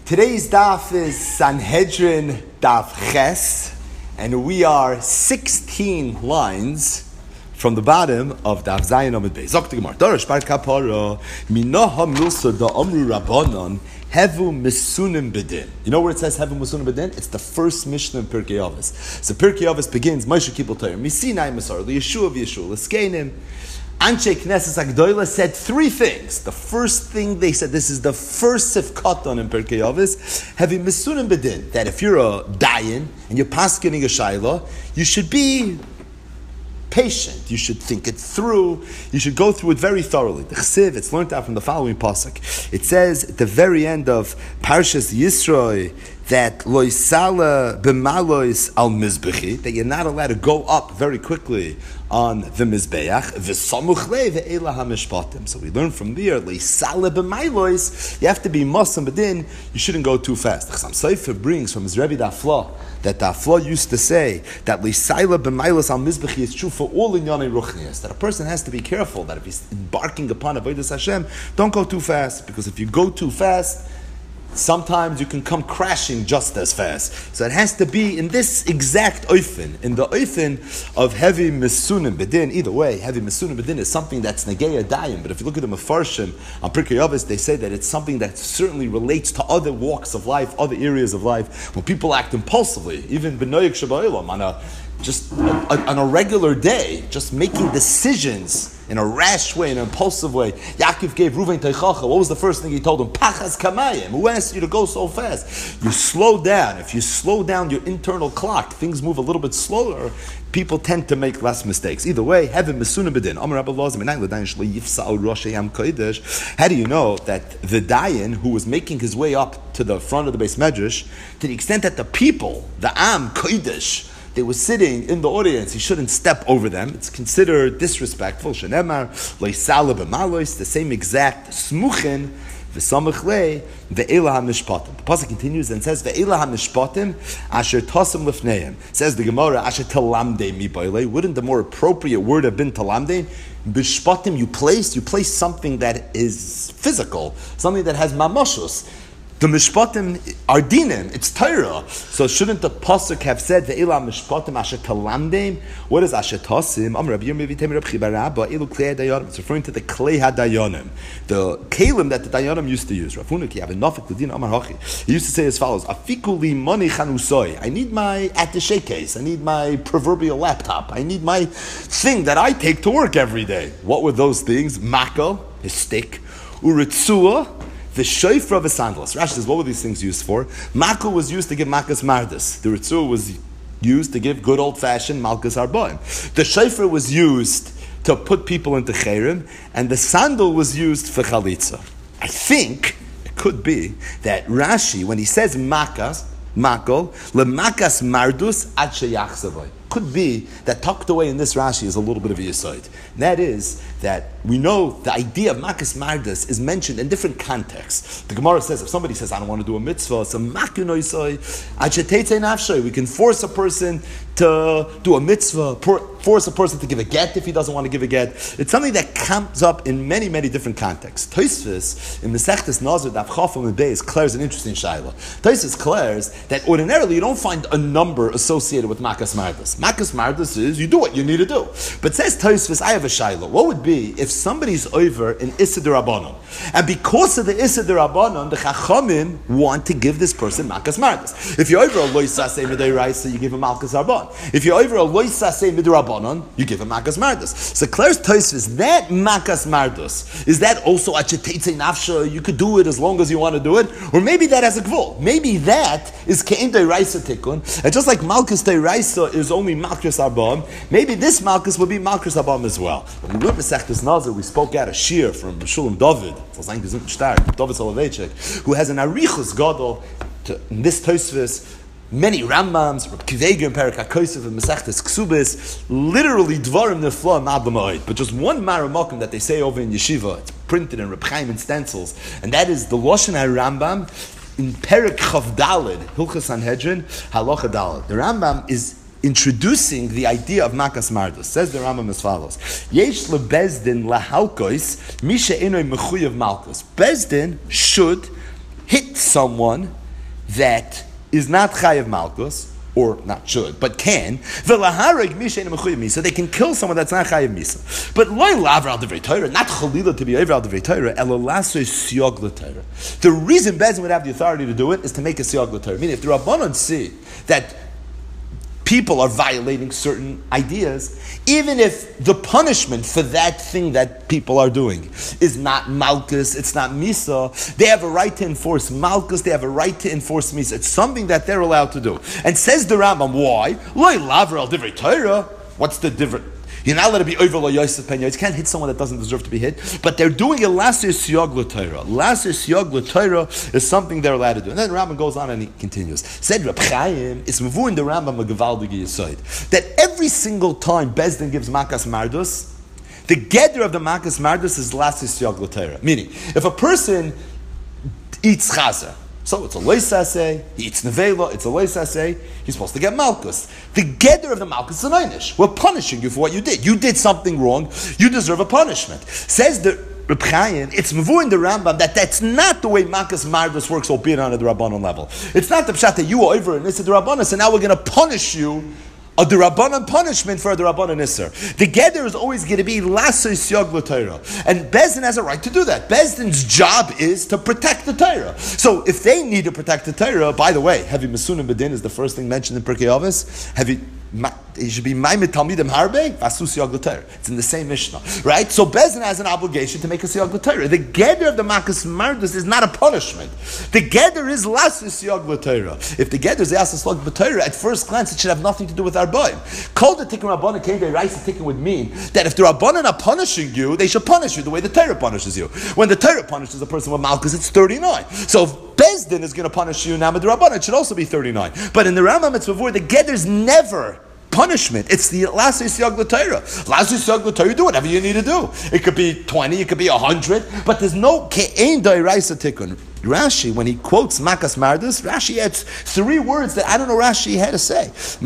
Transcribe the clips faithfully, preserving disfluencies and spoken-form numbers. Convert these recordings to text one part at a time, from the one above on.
Today's daf is Sanhedrin Daf Ches, and we are sixteen lines from the bottom of Daf Zayin Amud Beis. Zok the Gemara. Darash bar kapara minaha milsa da amru rabbanon hevu misunim bedin. You know where it says hevu misunim bedin? It's the first Mishnah in Pirkei Avos. So Pirkei Avos begins Moshe Kippur Torah Misinai Masar LiYeshua v'Yeshua L'Skeinim. Anshe Knesset Agdoila said three things. The first thing they said, this is the first Sifkaton in Pirkei Avos, having Misunim Bedin, that if you're a dayan and you're paskening a shayla, you should be patient. You should think it through. You should go through it very thoroughly. The Chsiv, it's learned out from the following pasuk. It says at the very end of Parshas Yisroi that loisala b'malois al mizbechi, that you're not allowed to go up very quickly on the mizbeach. V'samuch le ve'ela hamishpatim. So we learn from there loisala b'malois. You have to be muslim, but then you shouldn't go too fast. The Chassam Sofer brings from his Rebbe Dafla that Dafla used to say that loisala b'malois al mizbechi is true for all in Yonei Ruchnias. That a person has to be careful that if he's embarking upon avodas Hashem, don't go too fast, because if you go too fast, sometimes you can come crashing just as fast. So it has to be in this exact oifen, in the oifen of heavy misunim bedin. Either way, heavy misunim bedin is something that's negeya dayim. But if you look at the Mefarshim on Pirkei Avos, they say that it's something that certainly relates to other walks of life, other areas of life, when people act impulsively, even b'noyek shabaylam, on a just on a regular day, just making decisions in a rash way, in an impulsive way. Yaakov gave Reuven teichacha. What was the first thing he told him? Pachas kamayim. Who asked you to go so fast? You slow down. If you slow down your internal clock, things move a little bit slower. People tend to make less mistakes. Either way, heaven mesuna bedin. How do you know that the dayan who was making his way up to the front of the Beis Medrash, to the extent that the people, the am kodesh, they were sitting in the audience, he shouldn't step over them. It's considered disrespectful. Shenemar, loisala b'malois, the same exact smuchin, v'samach le, ve'ela ha-mishpatim. The pasuk continues and says, ve'ela ha-mishpatim, asher tosim lifneim. Says the Gemara, asher talamde mi boile. Wouldn't the more appropriate word have been talamde? Bishpatim, you place, you place something that is physical, something that has mamoshus. The mishpatim are dinim, it's Torah. So shouldn't the pasuk have said ve'ela mishpatim asher talamdim? What is asher tasim? Amar Rabbi Yirmiyah v'Teimer Rabbi Chibarabba elu klei hadayonim. It's referring to the klei hadayonim, the kalim that the dayanim used to use. Rafunik you have enough l'din Amar Hachi. He used to say as follows: Afiku li mani chanusoi. I need my attaché case. I need my proverbial laptop. I need my thing that I take to work every day. What were those things? Mako, his stick, uritzua, the shofar of a sandals. Rashi says, what were these things used for? Mako was used to give makas mardas. The ritzur was used to give good old-fashioned malkas arbaim. The shofar was used to put people into chayrim, and the sandal was used for chalitza. I think it could be that Rashi, when he says makas, mako, lemakas mardus ad sheyachzavoi. Could be that tucked away in this Rashi is a little bit of a yesod. And that is that we know the idea of makas mardas is mentioned in different contexts. The Gemara says, if somebody says, I don't want to do a mitzvah, it's a makunoisoi, achetetze nafshay. We can force a person to do a mitzvah, force a person to give a get if he doesn't want to give a get. It's something that comes up in many, many different contexts. Tosfos in Masechtas Nazir Daf Chafam and Beis declares an interesting shayla. Tosfos declares that ordinarily you don't find a number associated with makas mardas. Makas mardas is you do what you need to do. But says Tosfos, I have a shayla. What would be if somebody's over in Issa D'Rabbanan, and because of the Issa D'Rabbanan, the Chachamim want to give this person makas mardas. If you're over a loisasei midiraisa, you give him malkas arbon. If you're over a loisasei midrabanan, you give him makas mardas. So Claire's Tosfos, that makas mardas, is that also achetetze nafsha? You could do it as long as you want to do it, or maybe that has a gvul. Maybe that is kein deiraisa tikkun, and just like malkas deiraisa is only malkas arbon, maybe this malkas will be malkas arbon as well. When we learned Masechtas Nazir, we spoke out a shir from Shulam David, David Soloveitchik, who has an arichus gadol in this Tosfos. Many Rambams, Reb Kivega and Perek HaKosef and Masechtas Ksubis, literally dvarim nefla mad l'ma'od. But just one maramakim that they say over in yeshiva, it's printed in Reb Chaim and stencils, and that is the Lashon HaRambam in Perek Chav Daled, Hilchos Sanhedrin, Halacha Daled. The Rambam is introducing the idea of makas mardos. Says the Rambam as follows: Yesh lebezdin lahalkos misha enoy mechuyev malchus. Bezdin should hit someone that is not chayav malchus, or not should, but can, so they can kill someone that's not chayav misa. But loy laver al divrei Torah, not chalila to be over al divrei Torah, elo laso siyog l'Torah. The reason Bezdin would have the authority to do it is to make a siyog l'Torah. Meaning, if the Rabbanon see that people are violating certain ideas, even if the punishment for that thing that people are doing is not malchus, it's not misa, they have a right to enforce malchus, they have a right to enforce misa. It's something that they're allowed to do. And says the Rambam, why? Loi laver al divrei Torah. What's the difference? You're not allowed to be over lo Yosef Penya. You can't hit someone that doesn't deserve to be hit. But they're doing a lasir siyog l'Torah. Lasir siyog l'Torah is something they're allowed to do. And then Rambam goes on and he continues. Said Reb Chaim, it's mevu in the Rambam a gevaldige yesod, that every single time Bezdin gives makas mardus, the geder of the makas mardus is lasir siyog l'Torah. Meaning, if a person eats chaza, so it's a loisaseh, he eats nevela, it's a loisaseh, he's supposed to get malchus. The geder of the malchus is an einish. We're punishing you for what you did. You did something wrong, you deserve a punishment. Says the Reb Chaim, it's mevu in the Rambam that that's not the way malchus mardus works, albeit on the Rabbanon level. It's not the pshat that you are over and this is the Rabbanon, so now we're going to punish you a D'Rabbanan punishment for a D'Rabbanan Isser. The Geder is always going to be Lasser Siyog L'Torah. And Bezdin has a right to do that. Bezdin's job is to protect the Torah. So if they need to protect the Torah, by the way, Heavy Masunim Bedin is the first thing mentioned in Pirkei Avos. Heavy It should be Maimed Talmidim Harbe, Vasu Siyog L'Torah. It's in the same Mishnah, right? So Bezdin has an obligation to make a Siyog L'Torah. The Geder of the Makas Mardus is not a punishment. The Geder is Lasu Siyog L'Torah. If the Geder is Lasu Siyog L'Torah, at first glance it should have nothing to do with our boy. Called the Tikkun Rabbanan came to Raisa Tikkun would mean that if the Rabbanan are punishing you, they should punish you the way the Torah punishes you. When the Torah punishes a person with Malchus, it's thirty-nine. So if Bezdin is going to punish you now with the Rabbanan, it should also be thirty-nine. But in the Rambam, it's before the Geder's never punishment. It's the Lasui Siyag L'Torah. Lasui Siyag L'Torah, you do whatever you need to do. It could be twenty, it could be one hundred, but there's no Ke'ein Dairaisa Tikkun. Rashi, when he quotes Makas Mardus, Rashi adds three words that I don't know Rashi had to say.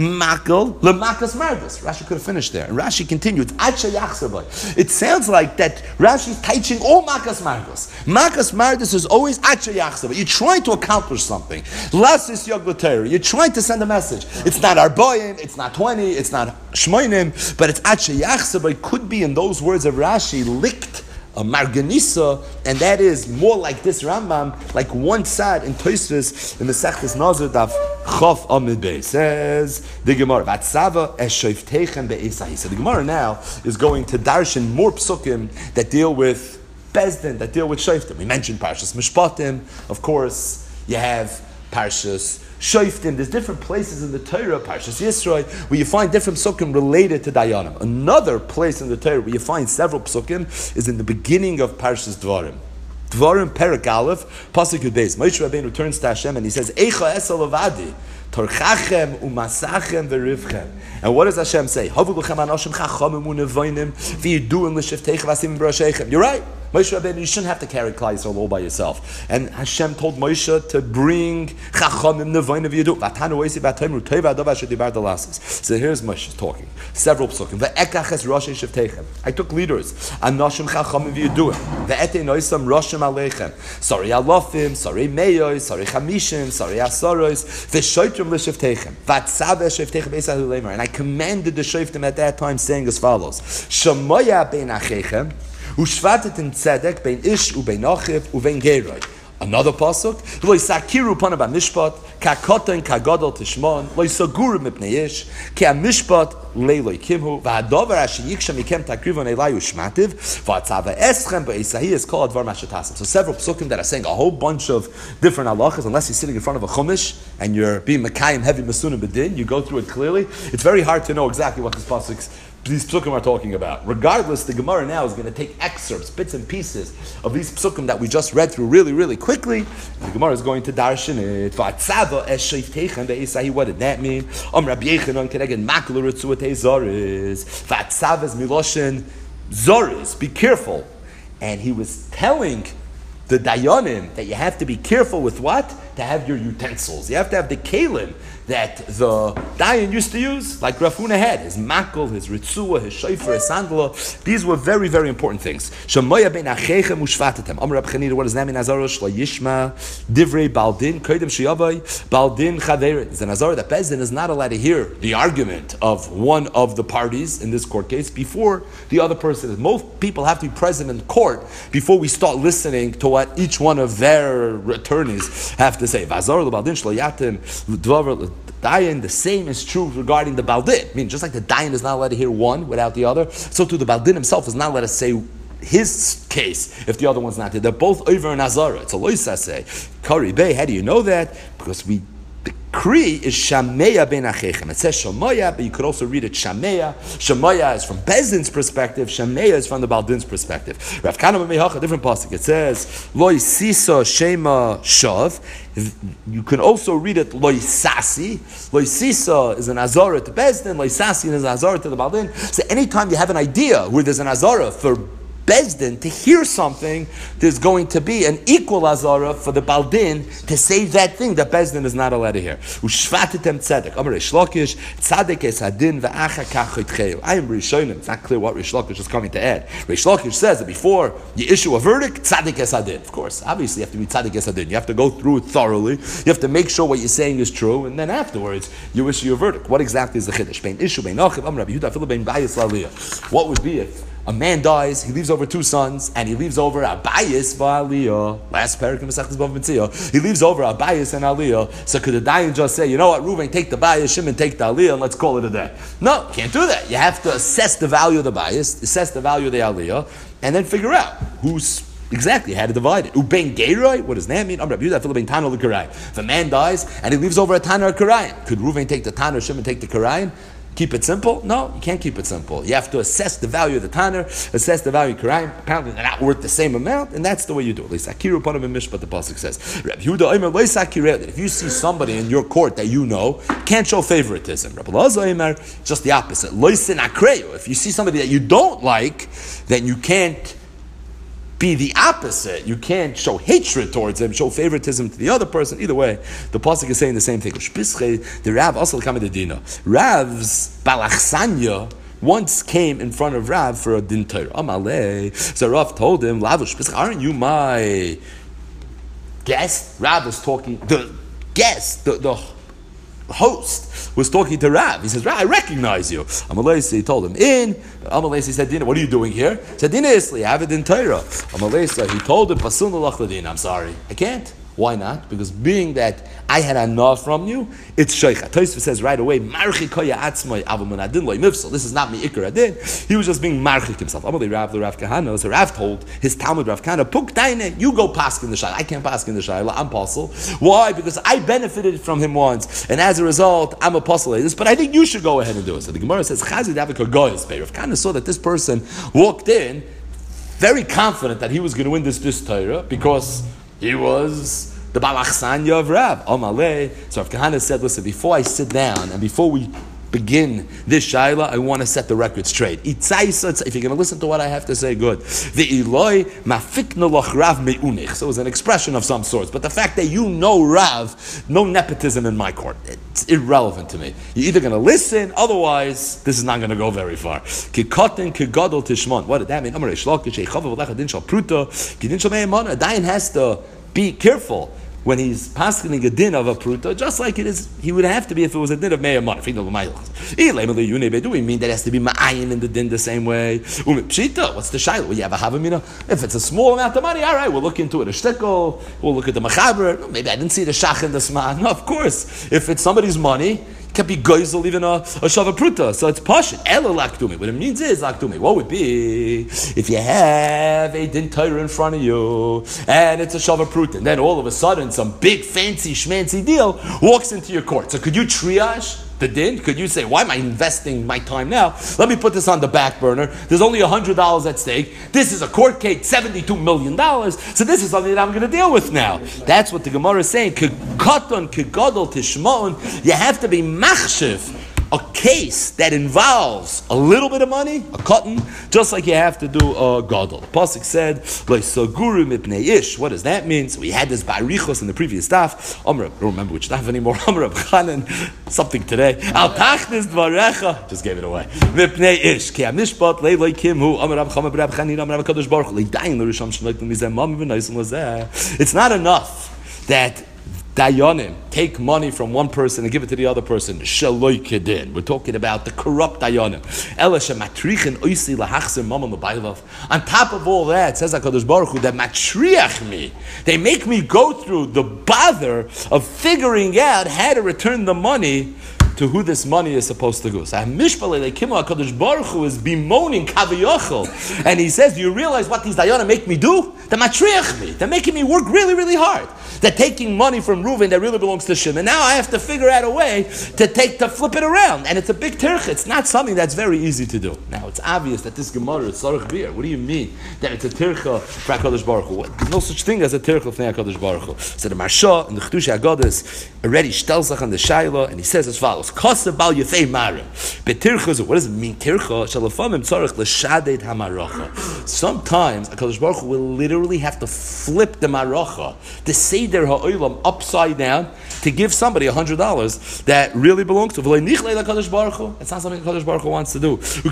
Makel leMakas Mardus. Rashi could have finished there. And Rashi continued, Acha Yachsavai. It sounds like that Rashi is teaching all Makas Mardus. Makas Mardus is always Acha Yachsavai. You're trying to accomplish something. Lasis Yog L'Torah. You're trying to send a message. It's not Arboim, it's not twenty, it's not Shmoinim, but it's Acha Yachsavai. Could be in those words of Rashi, licked a marganisa, and that is more like this Rambam, like one side in Tosfos in the Sechtes Nazir Daf Chof Amid Bey says the Gemara Vatzava eshoftechem be'esai. So the Gemara now is going to darshan more psukim that deal with Bezdin, that deal with shoftim. We mentioned Parshas Mishpatim, of course. You have Parshas Shoftim. There's different places in the Torah, Parshas Yisroi, where you find different psukim related to Dayanim. Another place in the Torah where you find several psukim is in the beginning of Parshas Dvarim. Dvarim Perek Aleph, Pasuk Yud Beis. Moshe Rabbeinu returns to Hashem and he says, Eicha esel avadi, torchachem umasachem verivchem. And what does Hashem say? Havu l'chem anoshim chachamim unevoinim v'yiduim l'shifteicha v'asim b'rasheichem. You're right. Moshe Rabbeinu, you shouldn't have to carry Klal Yisrael all by yourself. And Hashem told Moshe to bring chachamim nevoinim v'yidu. V'atanu oisi v'atoimru teva adov asher dibar dalasis. So here's Moshe talking. Several psukim. V'ekach es roshei shifteichen. I took leaders. Anoshim chachamim v'yiduim. V'etei noisam roshim aleichem. Sorry alofim, sorry meyois, sorry chamishim, sorry asarois. V'shoitrim l'shifteichen. V'atzav shifteichen b'esah hulemer. And I commanded the shoftim at that time, saying as follows: Shamoya bein acheichem, ushvatet in tzedek bein ish ubein achiv ubein geroi. Another pasuk: Lo yisakiru panav mishpat kakotan kagadol tishmon lo yisaguru mipnei ish ki mishpat leiloi kimhu v'hadover asher yiksham mikem takrivon elayu shmativ v'atzava eschem be'esahi is called dvar mashatasim. So several psukim that are saying a whole bunch of different halachas. Unless you're sitting in front of a chumash and you're being mekayim heavy masunim bedin, you go through it clearly. It's very hard to know exactly what this pasuk these psukim are talking about. Regardless, the Gemara now is going to take excerpts, bits and pieces of these psukim that we just read through really, really quickly. The Gemara is going to darshan it. V'atzava es sheifteichem be'esahi. What did that mean? Om Rabbi Yechanan keneged maklu ritzuatei zoriz. V'atzava is miloshen zoriz. Be careful. And he was telling the dayanim that you have to be careful with what? to have your utensils. You have to have the kalim that the Dayan used to use, like Rav Huna had, his makol, his ritzua, his shofar, his sandala. These were very, very important things. Shemoya ben achechem ushvatetem. Amar Rab Chanina, what does that mean? Nazara shlo yishma divrei baldin koydem sheyavai baldin chaveret. It's a nazara that Bezdin is not allowed to hear the argument of one of the parties in this court case before the other person is. Most people have to be present in court before we start listening to what each one of their attorneys have to say. Vazar lebaldin shlo yatem dvaver Dayan, the same is true regarding the Baldin. I mean, just like the Dayan is not allowed to hear one without the other, so too the Baldin himself is not allowed to say his case if the other one's not there. They're both over in Azara. It's a loisa say. Kari Bey, how do you know that? Because we the Kri is Shameya ben Achechem. It says Shameya, but you could also read it Shameya. Shameya is from Bezdin's perspective. Shameya is from the Baldin's perspective. Rav Kana Mehach, a different pasuk. It says Loi Sisa Shema Shav. You can also read it Loi Sasi. Loi Sisa is an Azara to Bezdin. Loi Sasi is an Azara to the Baldin. So anytime you have an idea where there's an Azara for Bezdin to hear something, there's going to be an equal azara for the Baldin to say that thing that Bezdin is not allowed to hear. Ushvatetem tzedek. Amar Reish Lakish, tzedek es hadin ve'acha kach chaytcheil. I am Rishonim. It's not clear what Reish Lakish is coming to add. Reish Lakish says that before you issue a verdict, tzedek es hadin. Of course, obviously you have to be tzedek es hadin. You have to go through it thoroughly. You have to make sure what you're saying is true, and then afterwards you issue your verdict. What exactly is the chiddush? Bein issue bein achiv. Amar Rabbi Yehuda afilu bein bayis laliyah. What would be if a man dies, he leaves over two sons, and he leaves over Abayis v'Aliyah. Last parak in Masechtas Bava Metzia. He leaves over Abayis and Aliyah. So could the Dayan just say, you know what, Reuven, take the Bayis, Shimon, take the Aliyah, and let's call it a day? No, can't do that. You have to assess the value of the Bayis, assess the value of the Aliyah, and then figure out who's exactly how to divide it. Ubein Geiroi, what does that mean? If a man dies and he leaves over a Tana or Karayim, could Reuven take the Tana or Shimon take the Karayim? Keep it simple? No, you can't keep it simple. You have to assess the value of the tanner, assess the value of Karayim. Apparently they're not worth the same amount, and that's the way you do it. At least Akiru Panav and Mishpat, the pasuk says. If you see somebody in your court that you know, can't show favoritism. Just the opposite. If you see somebody that you don't like, then you can't be the opposite. You can't show hatred towards him, show favoritism to the other person. Either way, the pasuk is saying the same thing. The Rav also come to Dina. Rav's Balachsanya once came in front of Rav for a din Torah. Amalei. So Rav told him, Lavush, aren't you my guest? Rav is talking, the guest, the, the host was talking to Rav. He says, Rav, I recognize you. Amalei, he told him, in. Amalei said, Dina, what are you doing here? He said, Dina Isli, I have it in Torah. Amalei, he told him, Pasun l'lach l'dina. I'm sorry, I can't. Why not? Because being that I had enough from you, it's sheicha. Tosfos says right away, Marchi koya atzmai avamun adin loy mifsal. This is not me ikar adin. He was just being marchik himself. Amalei Rav the Rav Kahana. So Rav told his Talmud Rav Kahana, Puk daine, you go pask in the shayla. I can't pask in the shayla. I'm apostle. Why? Because I benefited from him once, and as a result, I'm apostle of this. But I think you should go ahead and do it. So the Gemara says, Chazid avik goyos pei. Rav Kahana saw that this person walked in very confident that he was going to win this this Torah because he was the Balachsanya of Rav. Amalei. So Rav Kahana said, listen, before I sit down and before we begin this shaila, I want to set the record straight. If you're going to listen to what I have to say, good. The Eloi mafikna loch Rav me'unich. So it was an expression of some sorts. But the fact that you know Rav, no nepotism in my court, it's irrelevant to me. You're either going to listen, otherwise this is not going to go very far. Kikotin kigadol tishmon. What did that mean? A dayan has to be careful when he's passing a din of a pruta, just like it is, he would have to be if it was a din of me'amon. Do we mean that it has to be ma'ayin in the din the same way? Pshita, what's the shayla? Well, you have a havamina. If it's a small amount of money, all right, we'll look into it. A shtickle, we'll look at the machaber. Maybe I didn't see the shach in the sma. No, of course. If it's somebody's money, it can be goizel even a, a shava pruta. So it's pashit. Ela laktumi. What it means is laktumi. What would be if you have a din Torah in front of you and it's a shava pruta, and then all of a sudden some big fancy schmancy deal walks into your court. So could you triage the din? Could you say, why am I investing my time now? Let me put this on the back burner. There's only one hundred dollars at stake. This is a court case, seventy-two million dollars. So this is something that I'm going to deal with now. That's what the Gemara is saying. Kekaton, kegadol, tishmon. You have to be machshiv a case that involves a little bit of money, a cotton, just like you have to do a gadol. The pasuk said, "Le'saguru mipnei ish." What does that mean? So we had this ba'arichos in the previous daf. Amr, I don't remember which daf anymore. Amr Chanan, something today. Al tachnis dvarecha, just gave it away. Mipnei ish. Ki amishpat leilei kimhu. Amr Rab Chama Rab Chanin. Amr Rab Kadosh Baruch Hu. Leidayin l'risham shneik l'mizeh mam v'naisim l'zeh. It's not enough that Dayanim take money from one person and give it to the other person. Shaloi kedin. We're talking about the corrupt Dayanim. Ela shematrichin oisi lahachzir mamon l'baylav. On top of all that, says HaKadosh Baruch Hu, that matriach me. They make me go through the bother of figuring out how to return the money to who this money is supposed to go. So Mishpalei Lekimo HaKadosh Baruch Hu is bemoaning Kaviyachol. And he says, do you realize what these Dayanim make me do? They're matriach me. They're making me work really, really hard. They're taking money from Reuven that really belongs to Shimon. Now I have to figure out a way to take to flip it around. And it's a big tircha. It's not something that's very easy to do. Now it's obvious that this Gemara is Sarach Bir. What do you mean that it's a tircha for HaKadosh Baruch Hu? There's no such thing as a tircha for HaKadosh Baruch Hu. So the Marsha and the Chedush HaGodes already stelzach on the Shaila, and he says as follows: Kosa bal yefei marim. But tircha, what does it mean? Tircha shalafamim tzarich l'shadet hamaracha. Sometimes HaKadosh Baruch Hu will literally have to flip the maracha, the seder ha'olam upside down, to give somebody a hundred dollars that really belongs to. It's not something HaKadosh Baruch Hu wants to do. That's the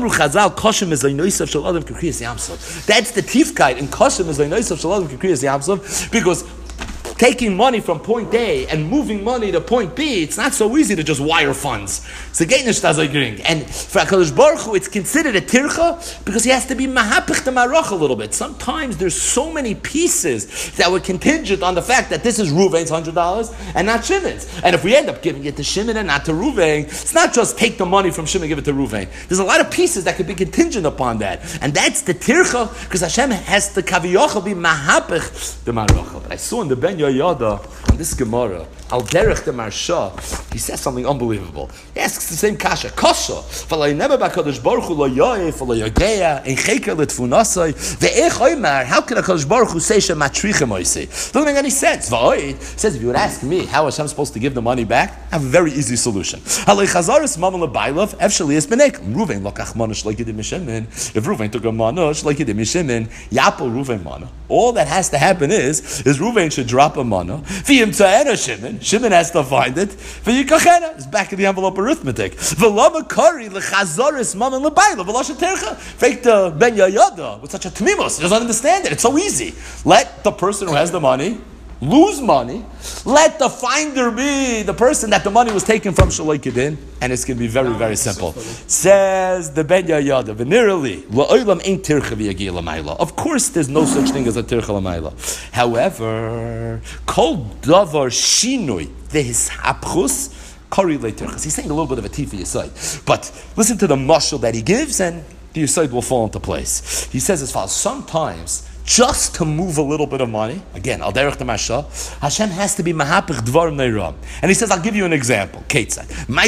tifkite in Koshem is Zainoisav Shalom Kikriyas Yamsov, because taking money from point A and moving money to point B, it's not so easy to just wire funds. So and for HaKadosh Baruch Hu, it's considered a tircha because he has to be mahapich to marach a little bit. Sometimes there's so many pieces that were contingent on the fact that this is Reuven's hundred dollars and not Shimon's. And if we end up giving it to Shimon and not to Reuven, it's not just take the money from Shimon and give it to Reuven. There's a lot of pieces that could be contingent upon that, and that's the tircha because Hashem has to kaviyochel be mahapich the marach. But I saw in the Ben Yada on this Gemara, Al Derech the Marsha, he says something unbelievable. He asks the same kasha, kasha, v'lay never b'Hakadosh Baruch Hu lo yoyef, v'lo yogeya, en cheker l'tfunasai, ve'ech oymar, how can HaKadosh Baruch Hu say shematrichem oisei? Doesn't make any sense. V'oid says, if you would ask me, how Hashem supposed to give the money back? I have a very easy solution. Halei chazaris mamon l'baylav, efshali es benekim. Reuven lokach manosh like yidim mishemin. If Reuven took a manosh like yidim mishemin, yapol Reuven mana. All that has to happen is, is Reuven should drop a mana. V'yim ta'ena Shimon. Shimon has to find it. V'yikachena. It's back of the envelope arithmetic. V'lama kari l'chazaris mamon l'baylav. V'lasha tercha. Fake the Ben Yayada with such a tmimos. He doesn't understand it. It's so easy. Let the person who has the money lose money. Let the finder be the person that the money was taken from Shaloi Kedin, and it's going to be very, very simple. Says the Ben Yayada, Venirali, La'olam ain't tircha v'yagi l'mayla. Of course, there's no such thing as a tircha l'mayla. However, kol davar shinui v'hishapchus kari le'tirchas. He's saying a little bit of a tifa yisai. But listen to the mashal that he gives, and the yisai will fall into place. He says as follows: sometimes, just to move a little bit of money, again, al derech the Marsha, Hashem has to be mahapich dvarim neiram. And he says, I'll give you an example. Ketzad.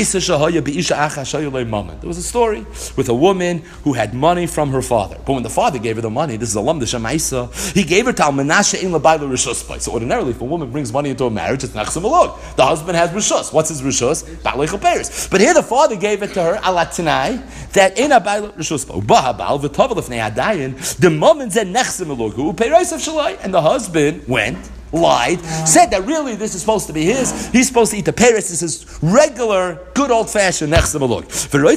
There was a story with a woman who had money from her father. But when the father gave her the money, this is a lam de shemaisa, he gave her to al menashe in labayla rishus. So ordinarily, if a woman brings money into a marriage, it's nachsim alog. The husband has rishus. What's his rishus? Ba'alei chaperes. But here the father gave it to her alatinai that in a bayla rishus. Ubahabal v'tovel ifnei adayin the moment said nechsim alog. And the husband went, lied, said that really this is supposed to be his. He's supposed to eat the peris. This is regular, good old-fashioned nechsim alog.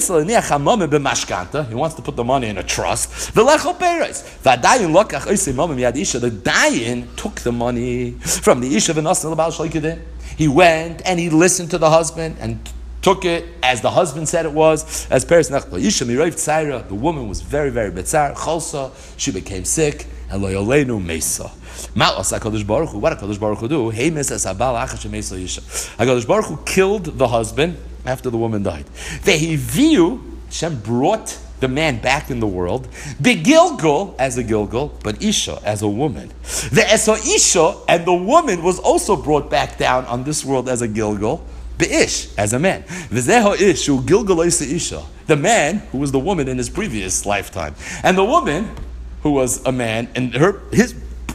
He wants to put the money in a trust. The dayan took the money from the isha. He went and he listened to the husband and took it as the husband said it was, as peris nechla. The woman was very, very betzar. Chalsa, she became sick. And loyolenu mesa. Ma'as HaKadosh Baruch Hu. What HaKadosh Baruch Hu do? Hey mes asabal achashem mesa yisha. HaKadosh Baruch Hu killed the husband after the woman died. Vehiviu, Hashem brought the man back in the world. Begilgul as a Gilgul, but Isha as a woman. The Esa Isha, and the woman was also brought back down on this world as a Gilgul. Be'ish, as a man. V'zeho ish, hu Gilgul Isa Isha. The man who was the woman in his previous lifetime. And the woman who was a man, and her his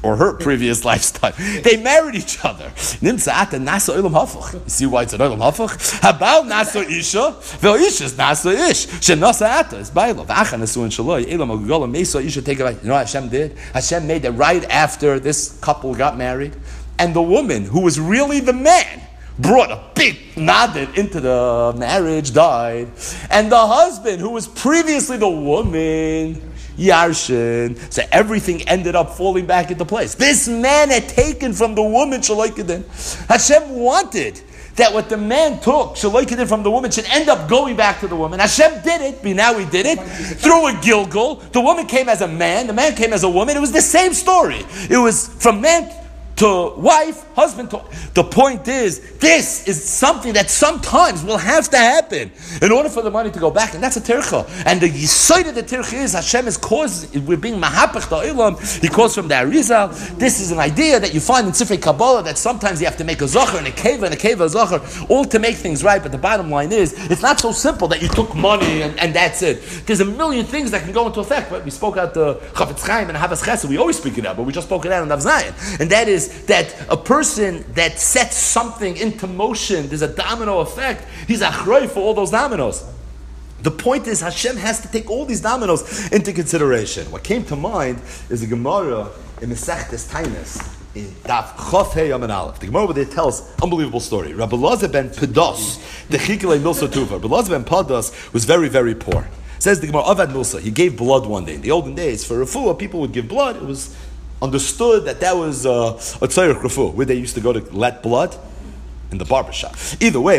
or her previous lifetime. They married each other. Nimsa ata nasa olam hafach. You see why it's an olam hafach? Habal nasa isha, vel isha's nasa ish. Shenasa ata is bailo. V'acha nasu and shaloi elam agogola mesa isha take it right. You know what Hashem did? Hashem made it right after this couple got married, and the woman who was really the man brought a big nadir into the marriage, died, and the husband who was previously the woman, Yarshin. So everything ended up falling back into place. This man had taken from the woman Shaloikadin. Hashem wanted that what the man took, Shaloikadin, from the woman should end up going back to the woman. Hashem did it, but now he did it through a Gilgal. The woman came as a man, the man came as a woman. It was the same story. It was from man to wife, husband to... The point is, this is something that sometimes will have to happen in order for the money to go back, and that's a tircha. And the yisoid of the tircha is Hashem is causing, we're being mahapach da'ilam. He calls from the Arizal. This is an idea that you find in Sifrei Kabbalah, that sometimes you have to make a zocher and a keva and a keva a zocher, all to make things right. But the bottom line is, it's not so simple that you took money and, and that's it. There's a million things that can go into effect. Right? We spoke out the Chafetz Chaim and Havas Chesed. We always speak it out, but we just spoke it out on Daf Zayin. And that is that a person that sets something into motion, there's a domino effect. He's achrei for all those dominoes. The point is, Hashem has to take all these dominoes into consideration. What came to mind is a Gemara in Masechtes Tainis, in Daf Chof Hey Yom and Aleph. The Gemara over there tells unbelievable story. Rabbi Elazar ben Pados, the Chikilei Milsa Tuva. Rabbi Elazar ben Pados was very, very poor. Says the Gemara, Avad Milsa, he gave blood one day. In the olden days, for refuah, people would give blood. It was understood that that was uh, a tzarech refuah, where they used to go to let blood in the barbershop. Either way,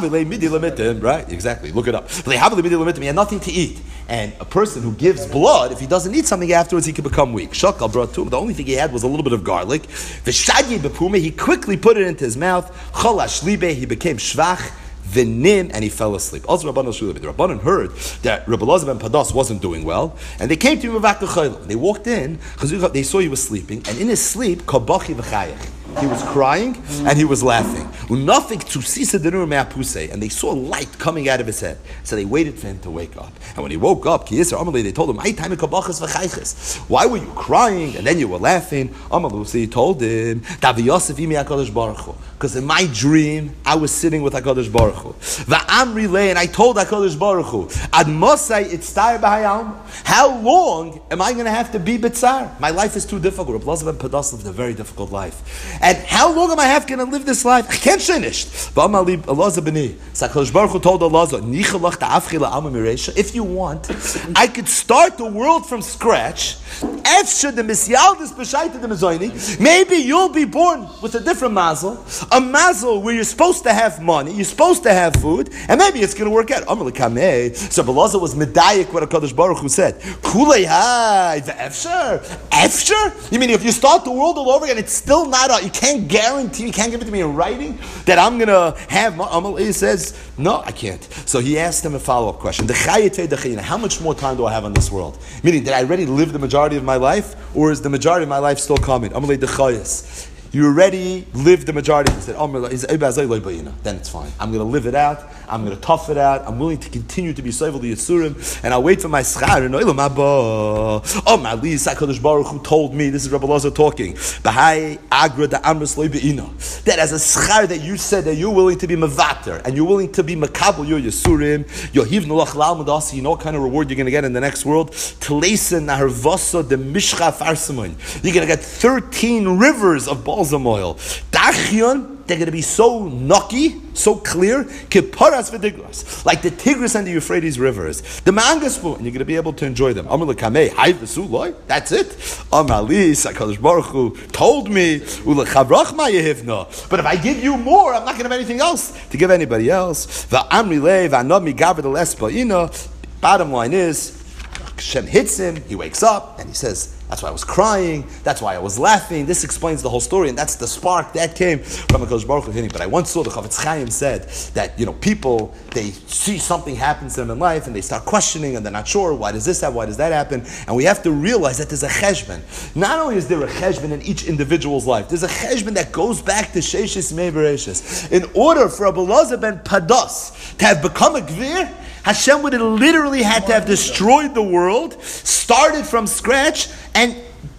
right? Exactly. Look it up. He had nothing to eat. And a person who gives blood, if he doesn't eat something afterwards, he can become weak. Shakal brought to him. The only thing he had was a little bit of garlic. He quickly put it into his mouth. He became shvach. V'nim, and he fell asleep. Also, Rabbanan Shulabit. The Rabbanan heard that Rabbi Elazar ben Padas wasn't doing well, and they came to him about the chayla. They walked in because they saw he was sleeping, and in his sleep, kabachi v'chayach. He was crying and he was laughing. Nothing to sisa denur me'apusei, and they saw light coming out of his head. So they waited for him to wake up. And when he woke up, they told him, why were you crying and then you were laughing? He told him, because in my dream, I was sitting with HaKadosh Baruch Hu. And I told HaKadosh Baruch Hu, Ad Mosai itztar b'hayam. How long am I going to have to be bitzar? My life is too difficult. Rabbi Elazar ben Padas lived a very difficult life. And how long am I have going to live this life? I can't finish. Elazar b'ni. HaKadosh Baruch Hu told Elazar, if you want, I could start the world from scratch. Maybe you'll be born with a different mazel, a mazel where you're supposed to have money, you're supposed to have food, and maybe it's going to work out. So Elazar was medayik what HaKadosh Baruch Hu said. Efshar? You mean if you start the world all over again, it's still not out, you can't guarantee, you can't give it to me in writing that I'm going to have money? He says, no, I can't. So he asked him a follow-up question. How much more time do I have on this world? Meaning, did I already live the majority of my life, or is the majority of my life still coming? You already lived the majority. He said, then it's fine. I'm going to live it out. I'm going to tough it out. I'm willing to continue to be sovel the Yisurim, and I'll wait for my schar. Oh, my Liz, HaKadosh Baruch Hu told me, this is Rabbi Elazar talking, that as a schar that you said that you're willing to be mevater, and you're willing to be makabel your Yisurim, you know what kind of reward you're going to get in the next world? You're going to get thirteen rivers of balls oil. Dachion, they're going to be so nucky, so clear, kiparas v'digras, like the Tigris and the Euphrates rivers. The mangaspu, and you're going to be able to enjoy them. Amar lekamei, hay v'suloi. That's it. Amar li, HaKadosh Baruch Hu told me, ulechavrach ma yehivna. But if I give you more, I'm not going to have anything else to give anybody else. Va'amri le, va'nod mi gaver the lespa. You know, bottom line is, Hashem hits him, he wakes up, and he says, that's why I was crying, that's why I was laughing. This explains the whole story, and that's the spark that came from HaKadosh Baruch Hu hitting. But I once saw the Chafetz Chaim said that, you know, people, they see something happens to them in life, and they start questioning, and they're not sure, why does this happen, why does that happen? And we have to realize that there's a cheshbon. Not only is there a cheshbon in each individual's life, there's a cheshbon that goes back to Sheishis Mei Bereishis. In order for Rabbi Elazar ben Padas to have become a gvir, Hashem would have literally had to have destroyed the world, started from scratch, and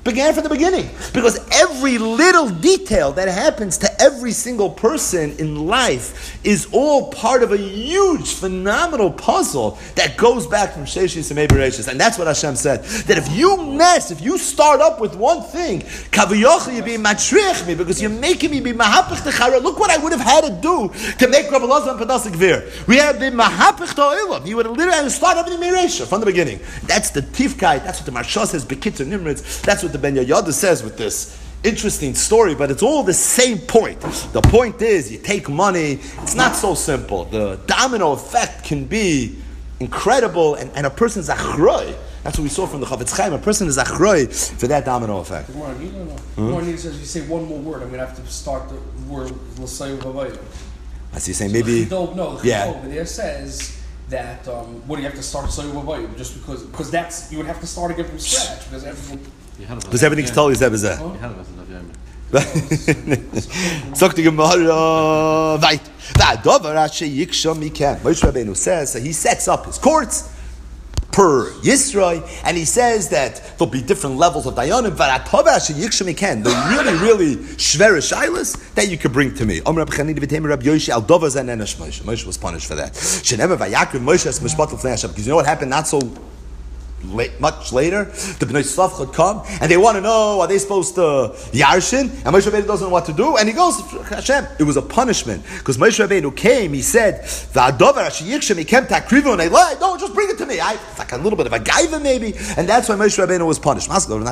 began from the beginning. Because every little detail that happens to every single person in life is all part of a huge, phenomenal puzzle that goes back from Sheshis to Mebereshis. And that's what Hashem said. That if you mess, if you start up with one thing, Kavayocha, you're being matriach me, because you're making me be mahapich techara. Look what I would have had to do to make Rabbi Elazar and Padasik Vir. We have been mahapich to'ilam. You would have literally had to start everything Meresha from the beginning. That's the Tivkai, that's what the Marsha says, Bekitzer Nimritz, that's what the Ben Yoyada says with this interesting story, but it's all the same point. The point is, you take money, it's not so simple. The domino effect can be incredible, and, and a person's achroi. That's what we saw from the Chavetz Chaim. A person is achroi for that domino effect. More need or no? More need says, you say one more word, I'm going to have to start the word l'sayu v'vayim. I see, saying maybe... The Chidol, no, the yeah. Chidol over there says that, um, what do you have to start l'sayu v'vayim? Just because, because that's, you would have to start again from scratch, because everything... Because everything's totally zebazeh. Sagt die Gemara, weit. Va'adover asher yiksham mikan. Moshe Rabbeinu says, so he sets up his courts per Yisroi, and he says that there'll be different levels of dayanim. Va'adover asher yiksham mikan. The really, really shvere shilas that you could bring to me. Omer Rab Chanina v'Temer Rab Yoshi al dover zanenesh Moshe. Moshe was punished for that. Shenever va'yakriv Moshe es mishpat l'fnei Hashem. Because you know what happened not so Late, much later, the Bnei Slav would come, and they want to know, are they supposed to Yarshin? And Moshe Rabbeinu doesn't know what to do, and he goes, Hashem, it was a punishment, because Moshe Rabbeinu came, he said, V'adover asher yiksham mikem takrivu, and they lied, no, just bring it to me, I, it's like a little bit of a gaiva maybe, and that's why Moshe Rabbeinu was punished. I don't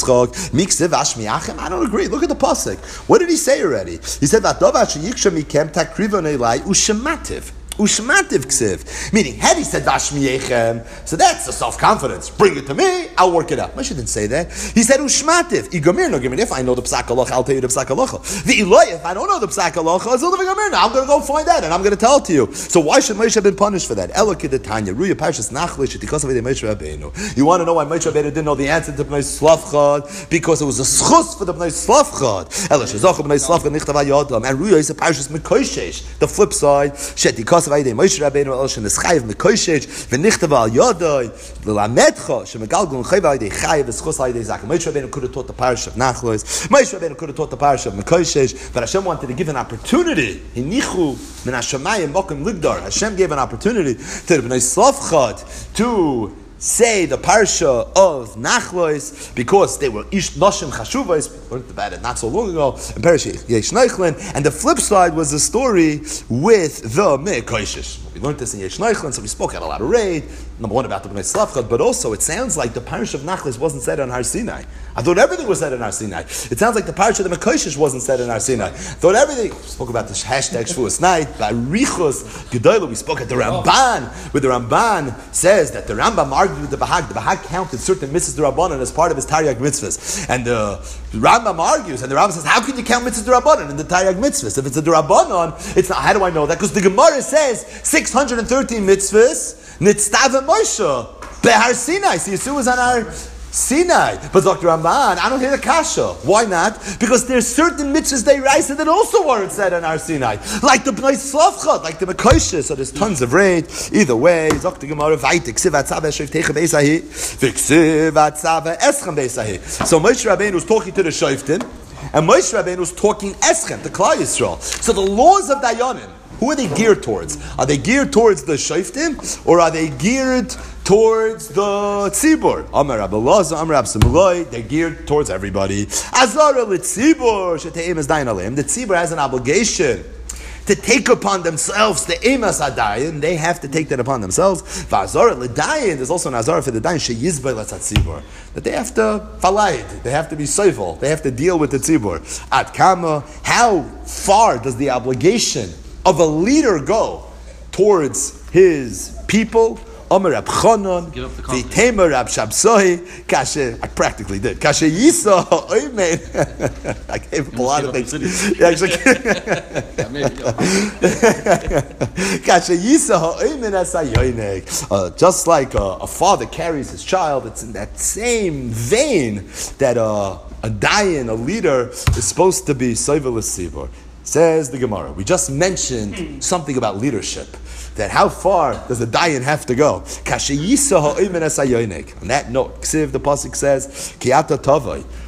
agree, look at the pasuk. What did he say already? He said, V'adover asher yiksham mikem takrivu, and they lied, ushemativ. Ushmativ ksiv. Meaning, had he said Vashmiyechem, so that's the self-confidence. Bring it to me, I'll work it out. Moshe didn't say that. He said Ushmativ. Igomir no gimir. If I know the Psak Halacha, I'll tell you the Psak Halacha. The Eloy, if I don't know the Psak Halacha, I'm going to go find that and I'm going to tell it to you. So why should Moshe have been punished for that? Elokidetanya, Ruya Parshas Nachlish, because of the Moshe Rabbeinu. You want to know why Moshe Rabbeinu didn't know the answer to Bnei Slavchad? Because it was a schus for the Bnei Slavchad. Elish Zocha Bnei Slavchad Nichtava Yodam, and Ruya is a Parshas Mekoishesh. The flip side, Sheti Moshe Rabbeinu el sheneschayv mekoishesh v'nichtava al yodai l'lamedcha shemegalgun chayv al yidei chayv v'schos al yidei zaken. Moshe Rabbeinu could have taught the parish of Nachlos. Moshe Rabbeinu could have taught the parish of mekoishesh, but Hashem wanted to give an opportunity. Hinichu min hashamayim mokim ligdar. Hashem gave an opportunity to the Bnei Slavchad to say the parsha of Nachlois because they were ish noshim chashuvos. We learned about it not so long ago in Parashat Yesh Neichlin, and the flip side was the story with the Me'koishish. We learned this in Yesh Neichlin, so we spoke at a lot of raid. Number one about the Bnei Slavchad, but also it sounds like the parsha of Nachlois wasn't said on Har Sinai. I thought everything was said in Har Sinai. It sounds like the parsha of the Me'koishish wasn't said in Har Sinai. I thought everything. We spoke about this hashtag Shavuos night by Richos Gedolah. We spoke at the Ramban, where the Ramban says that the Rambam argued with the Bahag. The Bahag counted certain mitzvahs d'Rabbanan as part of his Taryag mitzvahs, and the Rambam argues, and the Rambam says, "How can you count mitzvahs d'Rabbanan in the Taryag mitzvahs? If it's a d'Rabbanan, it's not. How do I know that? Because the Gemara says six hundred and thirteen mitzvahs nitztav Moshe behar Sinai. So Yisur was on our Sinai, but Doctor Ramban, I don't hear the kasha. Why not? Because there's certain mitzvahs they rise that also weren't said on our Sinai, like the Bnei Slavchad, like the Mekoishes. So there's tons of raid. Either way, Doctor Gemara vayte ksiv atzava shofteichem beisahi, v'ksiv atzava eschem beisahi. So Moshe Rabbeinu was talking to the shoftim, and Moshe Rabbeinu was talking eschem, the Klal Yisrael. So the laws of Dayanim, who are they geared towards? Are they geared towards the shoftim, or are they geared towards the tzibur? Amar Rabbi Elazar, Amar Rabbi Simulai, they're geared towards everybody. Azara l'tzibur sheteim es dayin aleim. The tzibur has an obligation to take upon themselves the emas adayin. They have to take that upon themselves. V'azara l'dayin, there's also an azara for the dayin sheyizbay l'tzatzibur, that they have to falayid, they have to be soifel, they have to deal with the tzibur. At kama, how far does the obligation of a leader go towards his people? Omer Rab Chanan, V'temer Rab Shabsoi, Kashe, I practically did. Kashe Yisa, Oimen. I gave up a lot of things. Yeah, actually. Kashe Yisa, Oimen Asayoinek. Just like a, a father carries his child, it's in that same vein that uh, a dayan, a leader, is supposed to be Soivel Sibor. Says the Gemara. We just mentioned something about leadership. That how far does the dayan have to go? On that note, Ksiv, the pasuk says, Kiata Tavai,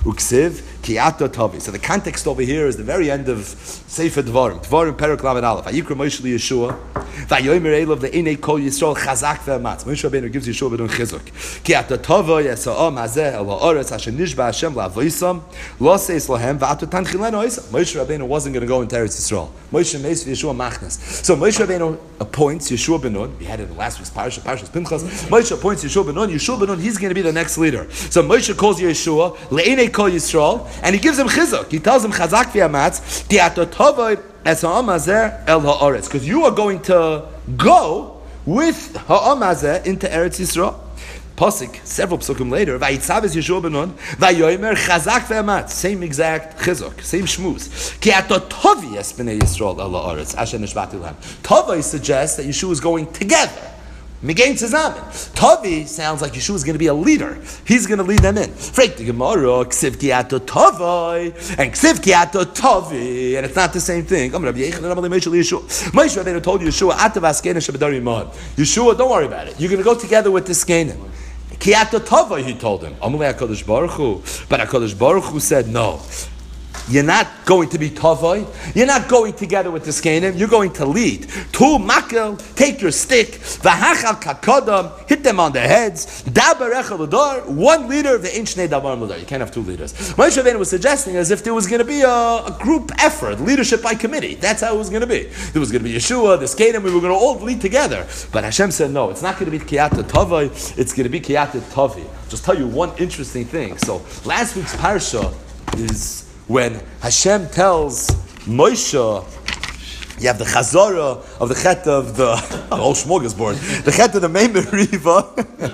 Uksiv Kiata Tavi. So the context over here is the very end of Sefer Dvarim. Dvarim Perek Lamed Aleph. Vayikra Moshe Yeshua. Vayomer Elav le'inei kol Yisrael chazak ve'amatz. Moshe Rabbeinu gives Yeshua ben chizuk. Kiata Tavi Yesa'am Hazeh El Ha'aretz Asher Nishba Hashem La'avoisam Lo Seis Lahem Va'atu Tanchilenu Oisam. Moshe Rabbeinu wasn't going to go into Eretz Yisrael. Moshe Meis Yeshua Machnas. So Moshe Rabbeinu appoints Yeshua ben Nun. We had it in last week's parasha, Parashas Pinchas. Moshe appoints Yeshua ben Nun. Yeshua ben Nun, he's going to be the next leader. So Moshe calls Yeshua le'inei kol Yisrael, and he gives him chizuk. He tells him chazak v'amatz ki atotovay es ha'am hazeh el ha'aretz, because you are going to go with ha'am hazeh into Eretz Yisrael. Pasuk several psukim later, vayitzaves Yeshua ben Nun vayomer chazak v'amatz, same exact chizuk, same shmuz. Ki atotovi es b'nei Yisrael el ha'aretz asher nishbati lahem. Tovai suggests that Yeshua is going together. Megain Tzazamin. Tavi sounds like Yeshua is going to be a leader. He's going to lead them in. Freik the Gemara, Ksiv Kiato Tavai, and Ksiv Kiato Tavi, and it's not the same thing. I'm going to be Yeshua. Moshe Rabbeinu told Yeshua, Atav Askena Shabadari Mod. Yeshua, don't worry about it. You're going to go together with this Canaan. Kiato Tavai, he told him. Amalei HaKadosh Baruch Hu. But HaKadosh Baruch Hu said no. You're not going to be Tavai. You're not going together with the Skenim. You're going to lead. Tu makel, take your stick. V'hachal kakodam, hit them on the heads. Daber echel l'dor, one leader. Ve'ein shnei dabarim l'dor. You can't have two leaders. Moshe Rabbeinu was suggesting as if there was going to be a, a group effort, leadership by committee. That's how it was going to be. There was going to be Yeshua, the Skenim. We were going to all lead together. But Hashem said no. It's not going to be Kiyata Tavai. It's going to be Kiyata Tavi. Just tell you one interesting thing. So last week's parsha is when Hashem tells Moshe, you have the chazara of the chet of the whole smorgasbord, the chet of the main Meriva.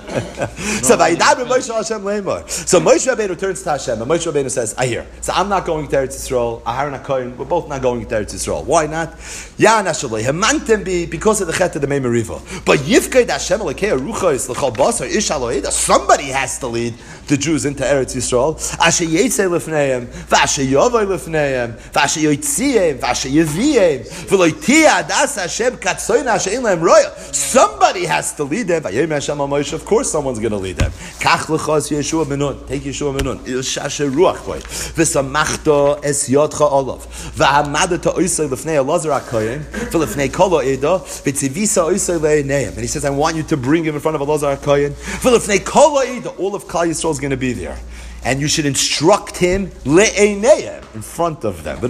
So Vayidaber Moshe Hashem leimar. So Moshe Rabbeinu turns to Hashem, and Moshe Rabbeinu says, "I hear. So I'm not going to Eretz Yisrael. Aharon HaKohen, we're both not going to Eretz Yisrael. Why not? Ya Nashalei Hemantem be because of the chet of the main Meriva. But Yifkei Hashem Lekei Ruchos Lechal Basar Ish Aloida. Somebody has to lead the Jews into Eretz Yisrael. Asher Yitzei Lefneihem, Vasher Yovoi Lefneihem, Vasher Yotziehem, Vasher Yeviehem, V'loitia Das Hashem Katzoina Asher Ein Lehem Roya. Somebody has to lead them. Vayom Hashem al Moshe. Of course, someone's going to lead them. Kach lechos Yeshua ben Nun. Take Yeshua ben Nun. Ilshashe ruach boy. V'samachto es yodcha olav. V'hamadata oisay lefnei Elazar HaKohen. V'lefnei kol ha'eda. V'tzivisa oisay le'neihem. And he says, I want you to bring him in front of Elazar HaKohen. V'lefnei kol ha'eda. All of Klal Yisrael is going to be there. And you should instruct him le'eineihem, in front of them.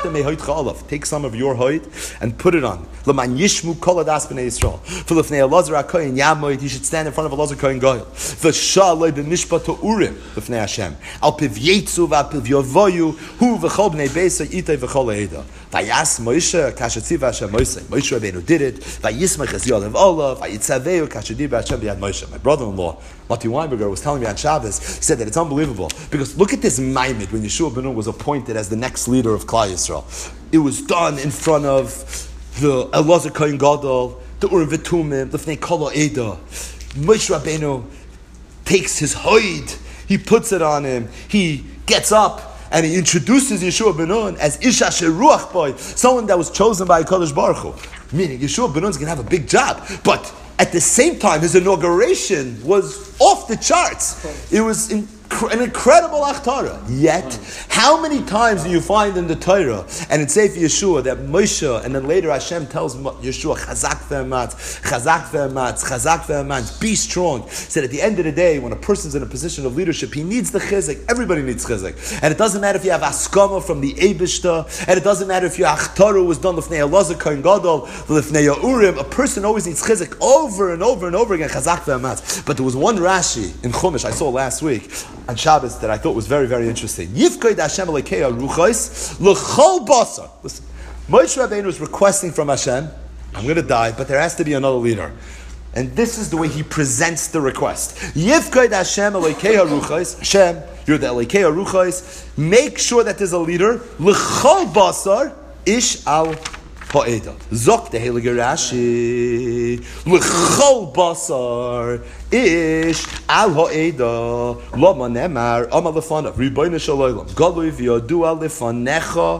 Take some of your hoid and put it on. L'man yishmu kol hadas b'nei Yisrael. V'lefnei Elazar HaKohen yamoid, he should stand in front of Elazar HaKohen Goyal. V'shaloi b'mishpat ha'urim b'fnei Hashem. Al piv yetzu v'al piv yovoyu hu v'chol b'nei beisa itay v'chol ha'eda. Vayas Moshe kashetziv Hashem Moshe. Moshe Rabbeinu did it. Vayismach es yolav olav. Vayitzaveu kashedir b'Hashem b'yad Moshe. My brother-in-law, Mati Weinberger, was telling me on Shabbos, he said that it's unbelievable. Because look at this maimed when Yeshua ben Nun was appointed as the next leader of Klal Yisrael. It was done in front of the Elazar Kohen Gadol, the Urim V'Tumim, the Fnei Kol Ha'eda. Moshe Rabbeinu takes his hoid, he puts it on him, he gets up, and he introduces Yeshua ben Nun as Isha Sheruach Boy, someone that was chosen by HaKadosh Baruch Hu. Meaning Yeshua ben Nun is going to have a big job, but at the same time, his inauguration was off the charts. It was in, an incredible achtara. Yet, how many times do you find in the Torah and in Sefer Yeshua that Moshe and then later Hashem tells Yeshua, Chazak ve'amatz, Chazak ve'amatz, Chazak ve'amatz, be strong. Said at the end of the day, when a person's in a position of leadership, he needs the chizuk. Everybody needs chizuk. And it doesn't matter if you have askama from the Eibishter, and it doesn't matter if your achtara was done l'fnei Elazar Kohen Gadol, l'fnei Urim. A person always needs chizuk over and over and over again, Chazak ve'amatz. But there was one Rashi in Chumash I saw last week on Shabbos that I thought was very, very interesting. Yifkoid Hashem Elekei Ruchos l'chol basar. Listen, Moshe Rabbeinu was requesting from Hashem, I'm going to die, but there has to be another leader. And this is the way he presents the request. Yifkoid Hashem Elekei Ruchos. Hashem, you're the Elekei Ruchos. Make sure that there's a leader. L'chol basar ish al ha'eda. Zok the Heilige Rashi. L'chol basar ish al ha'eda. Lama nemar ama lefanav. Ribono shel olam. Galui v'yodua lefanecha.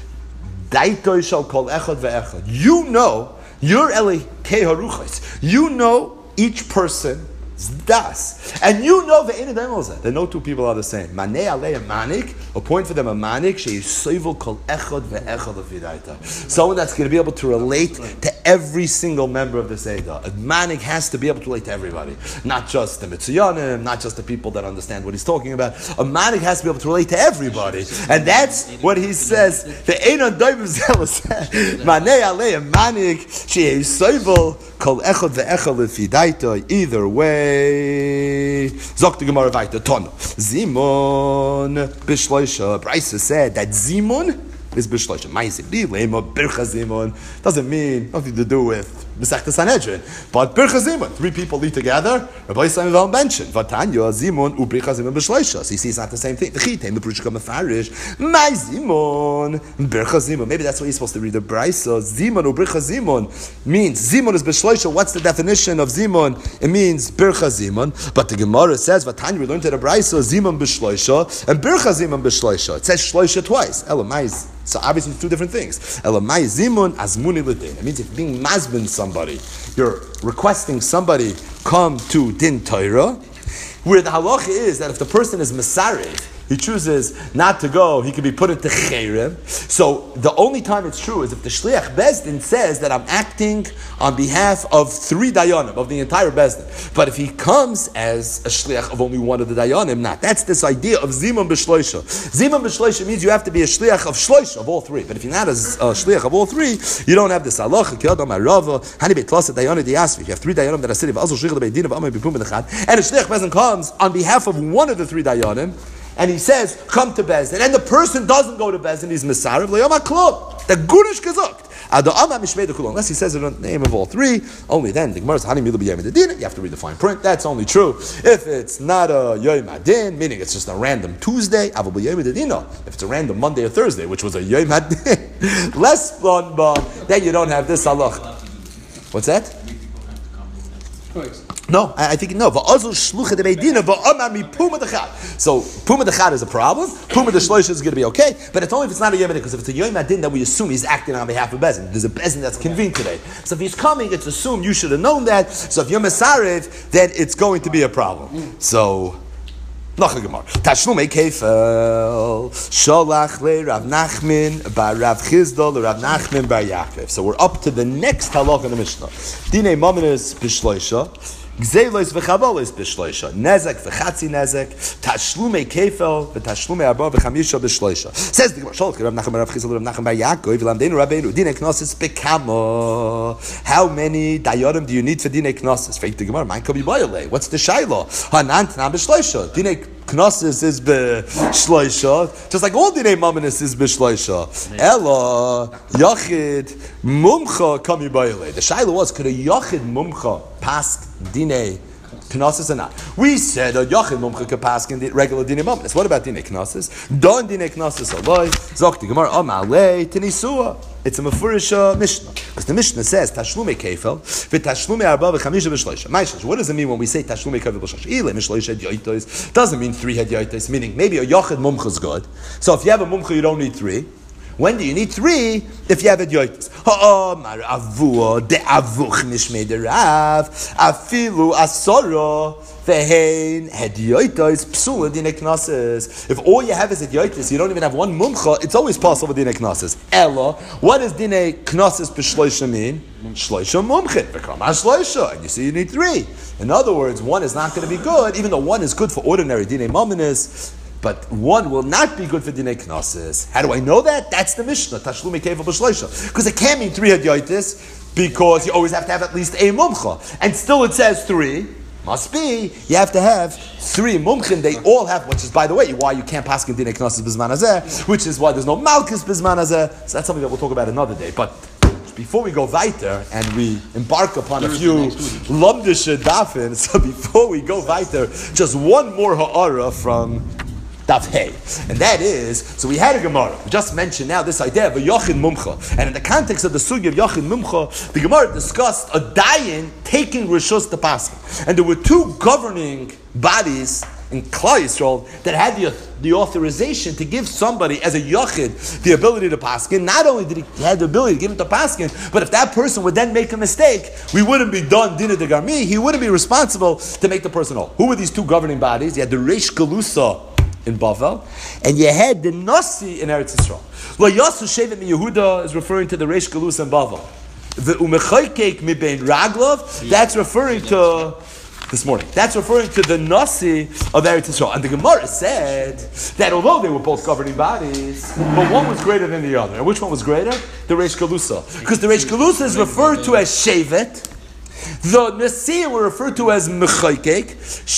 Daitoi shel kol echad ve'echad. You know, you're Elekei Haruchos. You know each person Das. And you know the that no two people are the same. Manei alei a manik, appoint for them a manik, sheyisoivel kol echad ve'echad lefidaita. Someone that's going to be able to relate to every single member of the Seder. A manik has to be able to relate to everybody. Not just the Mitziyanim, not just the people that understand what he's talking about. A manik has to be able to relate to everybody. And that's what he says. The Einon Doivim Zelos. Manei alei a manik, sheyisoivel kol echad ve'echad lefidaita. Either way. Zok the Gemara weiter. Ton. Zimon b'shloisha. Brisa said that Zimon is b'shloisha. Ma'aseh li lema bircha Zimon doesn't mean nothing to do with Masechta Sanhedrin, but bircha Zimon. Three people eat together. Rabbi Yisrael mentioned Vatanya Zimon u'bircha Zimon b'shloisha. So you see, it's not the same thing. The chitem the prushka mefarish. My Zimon bircha Zimon. Maybe that's what you're supposed to read the Brisa. Zimon u'bircha Zimon means Zimon is b'shloisha. What's the definition of Zimon? It means bircha Zimon. But the Gemara says Vatanya we learned to the Brisa Zimon b'shloisha and bircha Zimon b'shloisha. It says shloisha twice. Elamais. So obviously it's two different things. Elamai Zimun azmuni l'din. It means if you're being mazbin somebody, you're requesting somebody come to din Torah, where the halacha is that if the person is mesarev, he chooses not to go, he can be put into cherem. So the only time it's true is if the shliach bezdin says that I'm acting on behalf of three dayanim, of the entire bezdin. But if he comes as a shliach of only one of the dayanim, not. That's this idea of zimun b'shloisha. Zimun b'shloisha means you have to be a shliach of shloisha, of all three. But if you're not a, a shliach of all three, you don't have this halacha. If you have three dayanim that are sitting, and a shliach bezdin comes on behalf of one of the three dayanim, and he says, come to Bezdin. And the person doesn't go to Bezdin, he's Mesarev, Le'yom HaKlub. The Gurish Gezukt. Unless he says it in the name of all three, only then, the Gemara is Hani Milu B'Yom Adin, you have to read the fine print. That's only true if it's not a Yom Adin, meaning it's just a random Tuesday, Aval B'Yom Adin. If it's a random Monday or Thursday, which was a Yom Adin, less fun, but then you don't have this halach. What's that? No, I, I think no. So Puma Dechad is a problem. Puma Deshloisha is going to be okay, but it's only if it's not a Yom Adin, because if it's a Yom Adin, then we assume he's acting on behalf of Bezin. There's a Bezin that's convened today. So if he's coming, it's assumed you should have known that. So if you're Mesarev, then it's going to be a problem. So. Noch a Gemara. Tashlumei Kefel Sholach le Rav Nachman bar Rav Chizdol le Rav Nachman bar Yaakov. So we're up to the next halach in the Mishnah. Dinei Maminis b'shloisha. Gzeilos v'chavolos b'shloisha, nezek v'chatzi nezek, tashlumei kefel v'tashlumei arba v'chamisha b'shloisha. Says the Gemara, Sholach Rav Nachman Rav Chizol Rav Nachman bar Yaakov v'lamdeinu Rabbeinu dinei knosses bekamo. How many dayarim do you need for dinei knosses? Fake the Gemara. Mine could be boyale. What's the shaila? Hanan t'nam b'shloisha. Dinei knosses is b'shloisha, just like all dinei mamanis is b'shloisha. Ella yachid mumcha kami boyale. The shaila was, could a yachid mumcha pass dinei knosses or not? We said a yachid mumcha could pass in regular dinei mamanis. What about dinei knosses? Don dinei knosses aloi. Zok the Gemara amalei tenisua. It's a mefurish uh, Mishnah, because the Mishnah says tashlumei kefel v'tashlumei arba v'chamisha v'shloisha. Ma'aseh, what does it mean when we say tashlumei kefel v'shloisha? Ilei mishloisha hadyotos doesn't mean three hadyotos. Meaning maybe a yachid mumcha is good. So if you have a mumcha, you don't need three. When do you need three? If you have hadyotos. Ha'omar avua de avuch mishmei derav afilu asoro. Vehein hedyotos psula dinei knosses. If all you have is hedyotos, you don't even have one mumcha, it's always possible dinei knosses. Ella, what does dinei knosses b'shloisha mean? Shloisha mumchin. Become a shloisha, and you see you need three. In other words, one is not going to be good, even though one is good for ordinary dinei maminis, but one will not be good for dinei knosses. How do I know that? That's the Mishnah. Tashlumei kefel b'shloisha. Because it can't mean three hedyotos, because you always have to have at least a mumcha, and still it says three. Must be, you have to have three mumchin, they all have, which is, by the way, why you can't pass in dinei knosses b'zman hazeh, which is why there's no malchus b'zman hazeh. So that's something that we'll talk about another day. But before we go weiter, and we embark upon a few lumdische dafin, so before we go weiter, just one more ha'ara from Daf Hey. And that is, so we had a Gemara. We just mentioned now this idea of a Yachin Mumcha. And in the context of the Sugi of Yachin Mumcha, the Gemara discussed a Dayan taking Rishus to Pascha. And there were two governing bodies in Klal Yisrael that had the, the authorization to give somebody as a yachid the ability to paskin. Not only did he have the ability to give him to paskin, but if that person would then make a mistake, we wouldn't be done dina de garmi. He wouldn't be responsible to make the person whole. Who were these two governing bodies? You had the Reish Galusa in Bavel, and you had the Nasi in Eretz Yisrael. Lo Yasu Shevet mi Yehuda is referring to the Reish Galusa in Bavel. The Umechaykek mi bein Raglov, that's referring to this morning. That's referring to the Nasi of Eretz Yisrael. And the Gemara said that although they were both governing bodies, but one was greater than the other. And which one was greater? The Reish Galusa. Because the Reish Galusa is referred to as Shevet. The Nasi were referred to as Mechaykek.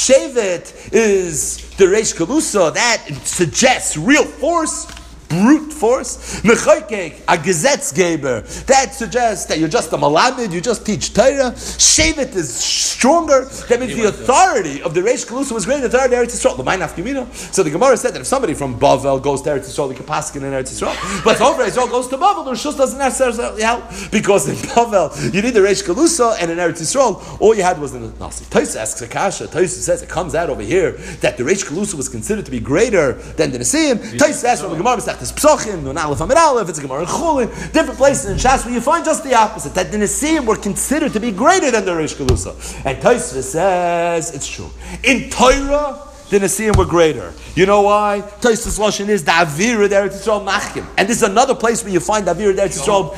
Shevet is the Reish Galusa. That suggests real force. Brute force. Mechaykek, a Gesetzgeber. That suggests that you're just a Malamed, you just teach Torah. Shevet is stronger. That means the authority of the Reish Galusa was greater than the authority of Eretz Yisrael. L'may nafkamina. So the Gemara said that if somebody from Bavel goes to Eretz Yisrael, he can paskin in Eretz Yisrael. But if over Israel goes to Bavel, the Rishus doesn't necessarily help. Because in Bavel, you need the Reish Galusa, and in Eretz Yisrael, all you had was the Nasi. Tosa asks Akasha. Tosa says it comes out over here that the Reish Galusa was considered to be greater than the Nesiim. Tosa asks from the Gemara, it's Psochim, Nun Aleph Amid Aleph, it's a Gemara in Chulin, different places in Shas where you find just the opposite, that the Nesiim were considered to be greater than the Reish Galusa. And Tosfos says it's true. In Torah, the Nesiim were greater. You know why? Tosfos Lashon is the Avira Eretz Yisrael Machkim. And this is another place where you find the Avira Eretz Yisrael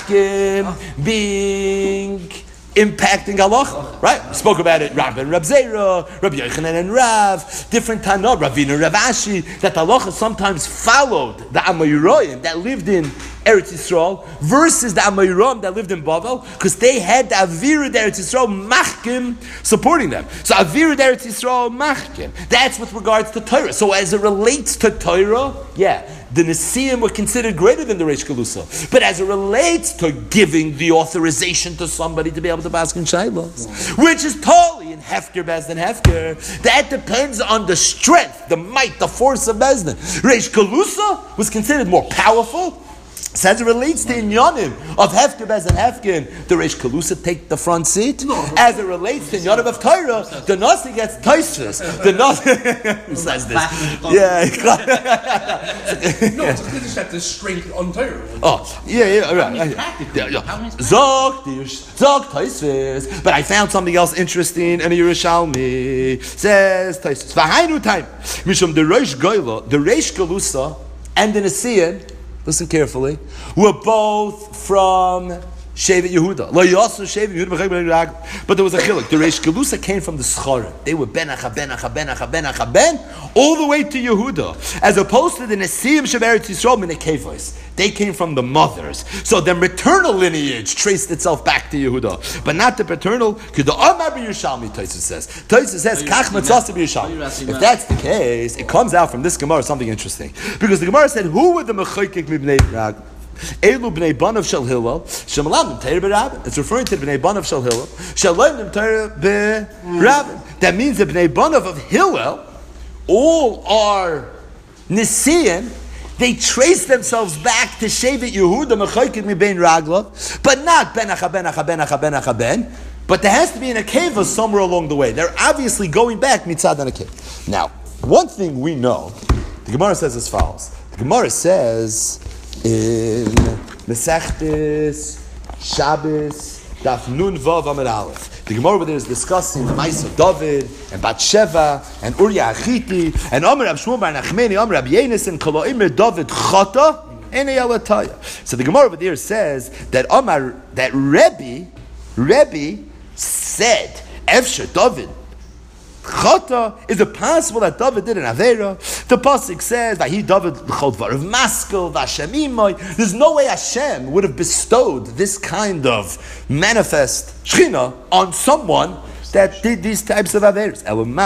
Machkim being impacting halacha, right? We spoke about it, Rabbi and Rab Zera, Rabbi Yochanan and Rav, different Tana, Ravina and Rav Ashi, that halacha sometimes followed the Amoyroim that lived in Eretz Yisrael versus the Amoyroim that lived in Bavel, because they had the Avira Eretz Yisrael Machkim supporting them. So Avira Eretz Yisrael Machkim, that's with regards to Torah. So as it relates to Torah, yeah, the Nesiim were considered greater than the Reish Galusa. But as it relates to giving the authorization to somebody to be able to pass in Shailos, which is totally in Hefker, Bezdin, Hefker, that depends on the strength, the might, the force of Bezdin. Reish Galusa was considered more powerful. So as it relates to Inyanim of Hefker, Bezdin, Hefkin, the Reish Galusa take the front seat. No. As it relates to Inyanim of Torah, the Nasi gets Tosfos. The Nasi says this. Yeah. No, it's because that the strength on Torah. Oh, yeah, yeah, right. Zog, Zog, Tosfos. But I found something else interesting in a Yerushalmi. Says Tosfos. V'hainu time. Mishum the Reish Goyla, the Reish Galusa, and the Nesiim, listen carefully, we're both from Shevet Yehuda. Lo Yasu Shevet Yehuda, but there was a chiluk. The Reish Galusa came from the Scharim. They were ben acha ben acha ben acha ben acha ben all the way to Yehuda, as opposed to the Nesiim Shevet Yisrael min Kevos. They came from the mothers. So the maternal lineage traced itself back to Yehuda, but not the paternal. The Amar Yerushalmi, Tosfos says. Tosfos says Kach Matzasa Yerushalmi. If that's the case, it comes out from this Gemara something interesting, because the Gemara said, "Who were the Mechaykek Mibnei Rag?" Elu bnei banav shel Hillel, shemalam Torah b'Rabbin. It's referring to the bnei banav shel Hillel, shemalam Torah b'Rabbin. That means the bnei banav of Hillel all are Nesiim. They trace themselves back to Shevet Yehuda Mechaykek mibein Raglav, but not ben acha ben acha ben acha ben acha ben. But there has to be an akeva somewhere along the way. They're obviously going back mitzad an akeva. Now, one thing we know, the Gemara says as follows. The Gemara says in Mesechtes Shabbos Daf Nun Vav Amud Aleph. The Gemara over there is discussing the Ma'aseh of David and Bathsheba and Uriah Achiti and Amar Rab Shmuel bar Nachmani, Amar Rab Yenis and Kol Omer David Chata Ene Yalataya. So the Gemara over there says that Amar, that Rebbe, Rebbe said, Efsher David Chata, is it possible that David did an Avera? The Pasuk says that he David l'chol dvarav maskel v'Hashem imay. There's no way Hashem would have bestowed this kind of manifest Shechina on someone that did these types of Averas.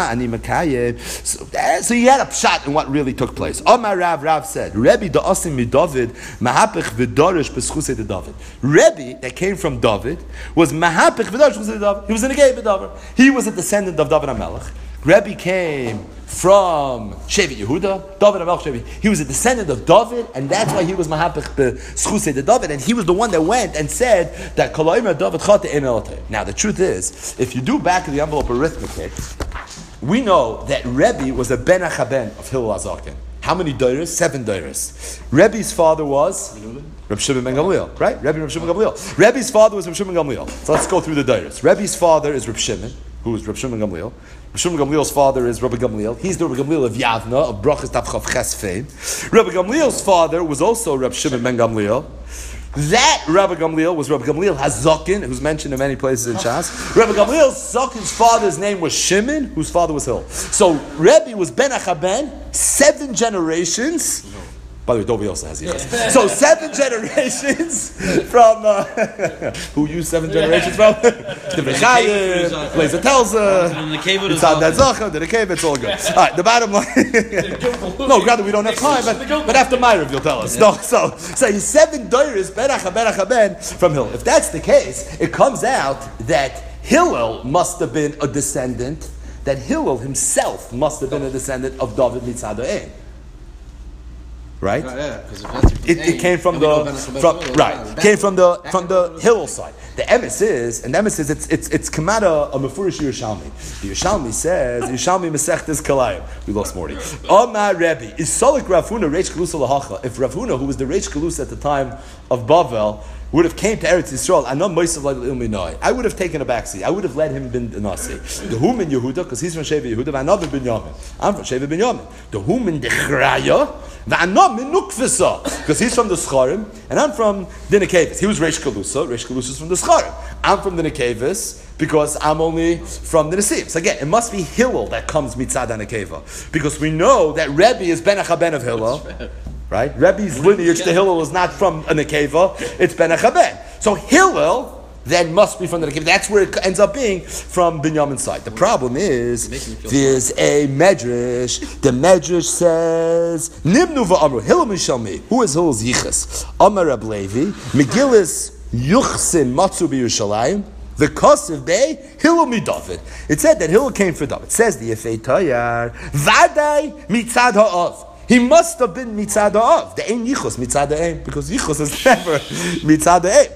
So, so he had a pshat in what really took place. Omar Rav, Rav said, Rebbe da'asim mi David, mahapich v'dorish b'schusei de David. Rebbe, that came from David, was mahapich v'dorish b'schusei de David. He was in a gay David. He was a descendant of David HaMelech. Rebbe came from Shevet Yehuda, David HaMelech Shevet. He was a descendant of David, and that's why he was mahapich b'schusei de David, and he was the one that went and said that Kol Omer David Chata in Elatay. Now the truth is, if you do back of the envelope arithmetic, we know that Rebbe was a ben achaben of Hillel HaZaken. How many doiros? Seven doiros. Rebbe's father was Reb Shimon ben Gamliel, right? Rebbe Reb Shimon ben Gamliel. Rebbe's father was Reb Shimon ben Gamliel. So let's go through the doiros. Rebbe's father is Reb Shimon, who is Reb Shimon ben Gamliel. Reb Shimon ben Gamliel's father is Rebbe Gamliel. He's the Rebbe Gamliel of Yavna, of Brachas Tavchav Ches fame. Rebbe Gamliel's father was also Reb Shimon ben Gamliel. That Rabbi Gamliel was Rabbi Gamliel HaZaken, who's mentioned in many places in Shas. Rabbi Gamliel Zaken's father's name was Shimon, whose father was Hill. So Rebbe was Ben Achaben, seven generations. By the way, Dovi also has years. So seven generations from uh, who you seven generations from? The Bechayim, Blazer Telza, Yitzhak Netzacha, the Nekeva. It's all good. All right, the bottom line. No, rather we don't have time, but, but after Ma'ariv you'll tell us. No, so so he's seven doiros Ben Achaben Achaben from Hillel. If that's the case, it comes out that Hillel must have been a descendant. That Hillel himself must have been a descendant of David Mitzad Ha'em. Right? Right, yeah, because if that's it, it came from the from, right. Came from the from the Hillel side. The emes is, and the emes is, it's it's it's Kamada a Mefurish Yerushalmi. The Yerushalmi says Yerushalmi Masechtas Kalayim. We lost Morty. Omar Rebbe is Solik Rav Huna Reish Galusa Lahacha. If Rav Huna, who was the Reish Galusa at the time of Bavel, would have came to Eretz Yisrael, I know Moisav like Ilminoi. I would have taken a backseat. I would have let him bin Nasi. The Humin Yehuda, because he's from Sheva Yehuda, and another Binyamin. I'm from Sheva Binyamin. The Humin Dechraya, V'anam Nukvisa, because he's from the Scharim, and I'm from the Nekevis. He was Reish Galusa. Reish Galusa is from the Scharim. I'm from the Nekevis because I'm only from the Nesim. So again, it must be Hillel that comes mitzad Nekeva, because we know that Rebbe is Ben Achaben of Hillel. Right? Rebbe's lineage to Hillel is not from a Nekeva, it's Ben Achaben. So Hillel then must be from the Nekeva. That's where it ends up being from Binyamin's side. The problem is, there's a Medrash. The Medrash says, Nimnu va'amru, Hillel mishalmi. Who is Hillel's yichas? Amar Reb Levi, Megillas yuchsin matzu b'Yerushalayim. The Kosiv Bey, Hillel mi David. It said that Hillel came for David. It says the Yefei Tayar, Vadai mitzad ha'av. He must have been mitzad ha'av. The ein yichus mitzad ha'ein, because yichus is never mitzad ha'ein.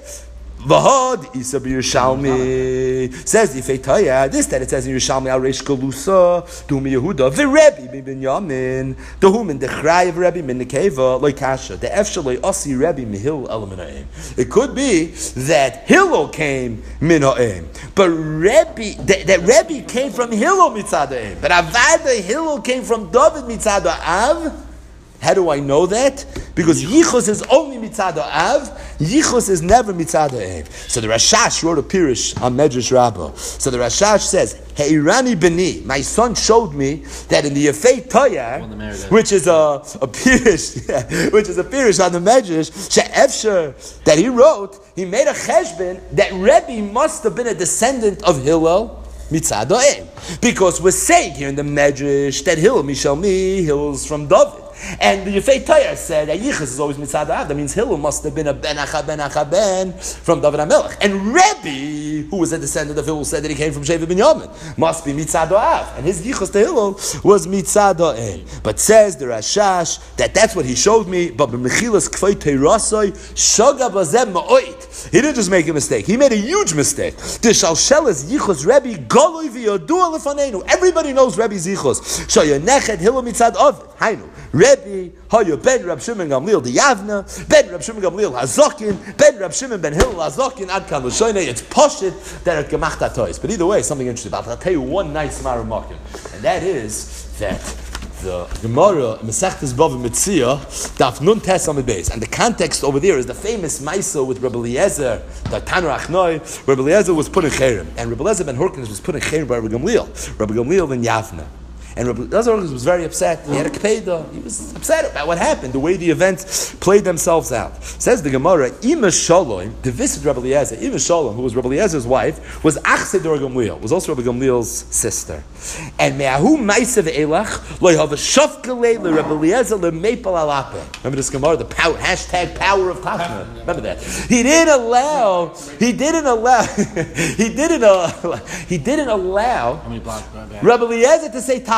V'hod isa b'Yerushalmi. Says the Yefei Tayar, this that it says in Yerushalmi al Reish Galusa, Dumi Yehuda, v'Rebbe mi Binyamin, the Humin dechraya v'Rebbe min Nekeva, loy kasha, the efsha loy osi Rebbe mi Hillel el min ha'ein. It could be that Hillel came min ha'ein, but Rebbe, that, that Rebbe came from Hillel mitzad ha'ein, but avada Hillel came from David mitzad ha'av. How do I know that? Because Yichus is only mitzad ha'av, Yichus is never mitzad ha'ev. So the Rashash wrote a Pirish on Medrash Rabbah. So the Rashash says, Heirani b'ni, my son showed me that in the Yefei Tayar, which is a, a Pirish, yeah, which is a Pirish on the Medrash, She'efsher, that he wrote, he made a cheshbon that Rebbe must have been a descendant of Hillel, mitzad ha'ev. Because we're saying here in the Medrash that Hillel, Mishalmi, Hillel's from David. And the Yefei Tayar said that Yichus is always mitzad ha'av. That means Hillel must have been a ben acha ben acha ben from David HaMelech. And Rebbe, who was a descendant of Hillel, said that he came from Sheva Binyamin. Must be mitzad ha'av. And his Yichus to Hillel was mitzad ha'en. But says the Rashash that that's what he showed me. But b'mechilas k'fay teirasoi shoga bazem ma'oit. He didn't just make a mistake. He made a huge mistake. The shalshelas Yichus Rebbe goloi v'yodua lefanenu. Everybody knows Rebbe's Yichus. Shoyanechet Hillel mitzad ha'av. Hainu. Rebbe, Hayu ben Rab Shimon Gamliel the Yavna, ben Rab Shimon Gamliel HaZaken, ben Rab Shimon ben Hillel HaZaken, Ad Kan L'Shoinei. It's poshit that it gemacht hatois. But either way, something interesting about it. I'll tell you one nice Mara Makim, and that is that the Gemara Masechtas Bava Metzia Daf Nun Tes Amid Beis, and the context over there is the famous Maisa with Rabbi Eliezer, the Tanur Achnoi. Rabbi Eliezer was put in Cherem, and Rabbi Eliezer ben Horkins was put in Cherem by Rabbi Gamliel. Rabbi Gamliel in Yavna. And Rabbi Eliezer was very upset. He had a kpeda. He was upset about what happened, the way the events played themselves out. Says the Gemara, Ima Shalom, the visit Rabbi Eliezer, Ima Shalom, who was Rabbi Eliezer's wife, was Achse Dor Gamliel, was also Rabbi Gamliel's sister. And Me'ahu Ma'asev Elach, lo have a shafkalei le Rabbi Eliezer le meipal alape. Remember this Gemara, the power, hashtag power of Tachna. Remember that. He didn't allow, he didn't allow, he didn't allow, he didn't allow Rabbi Eliezer to say Tachna.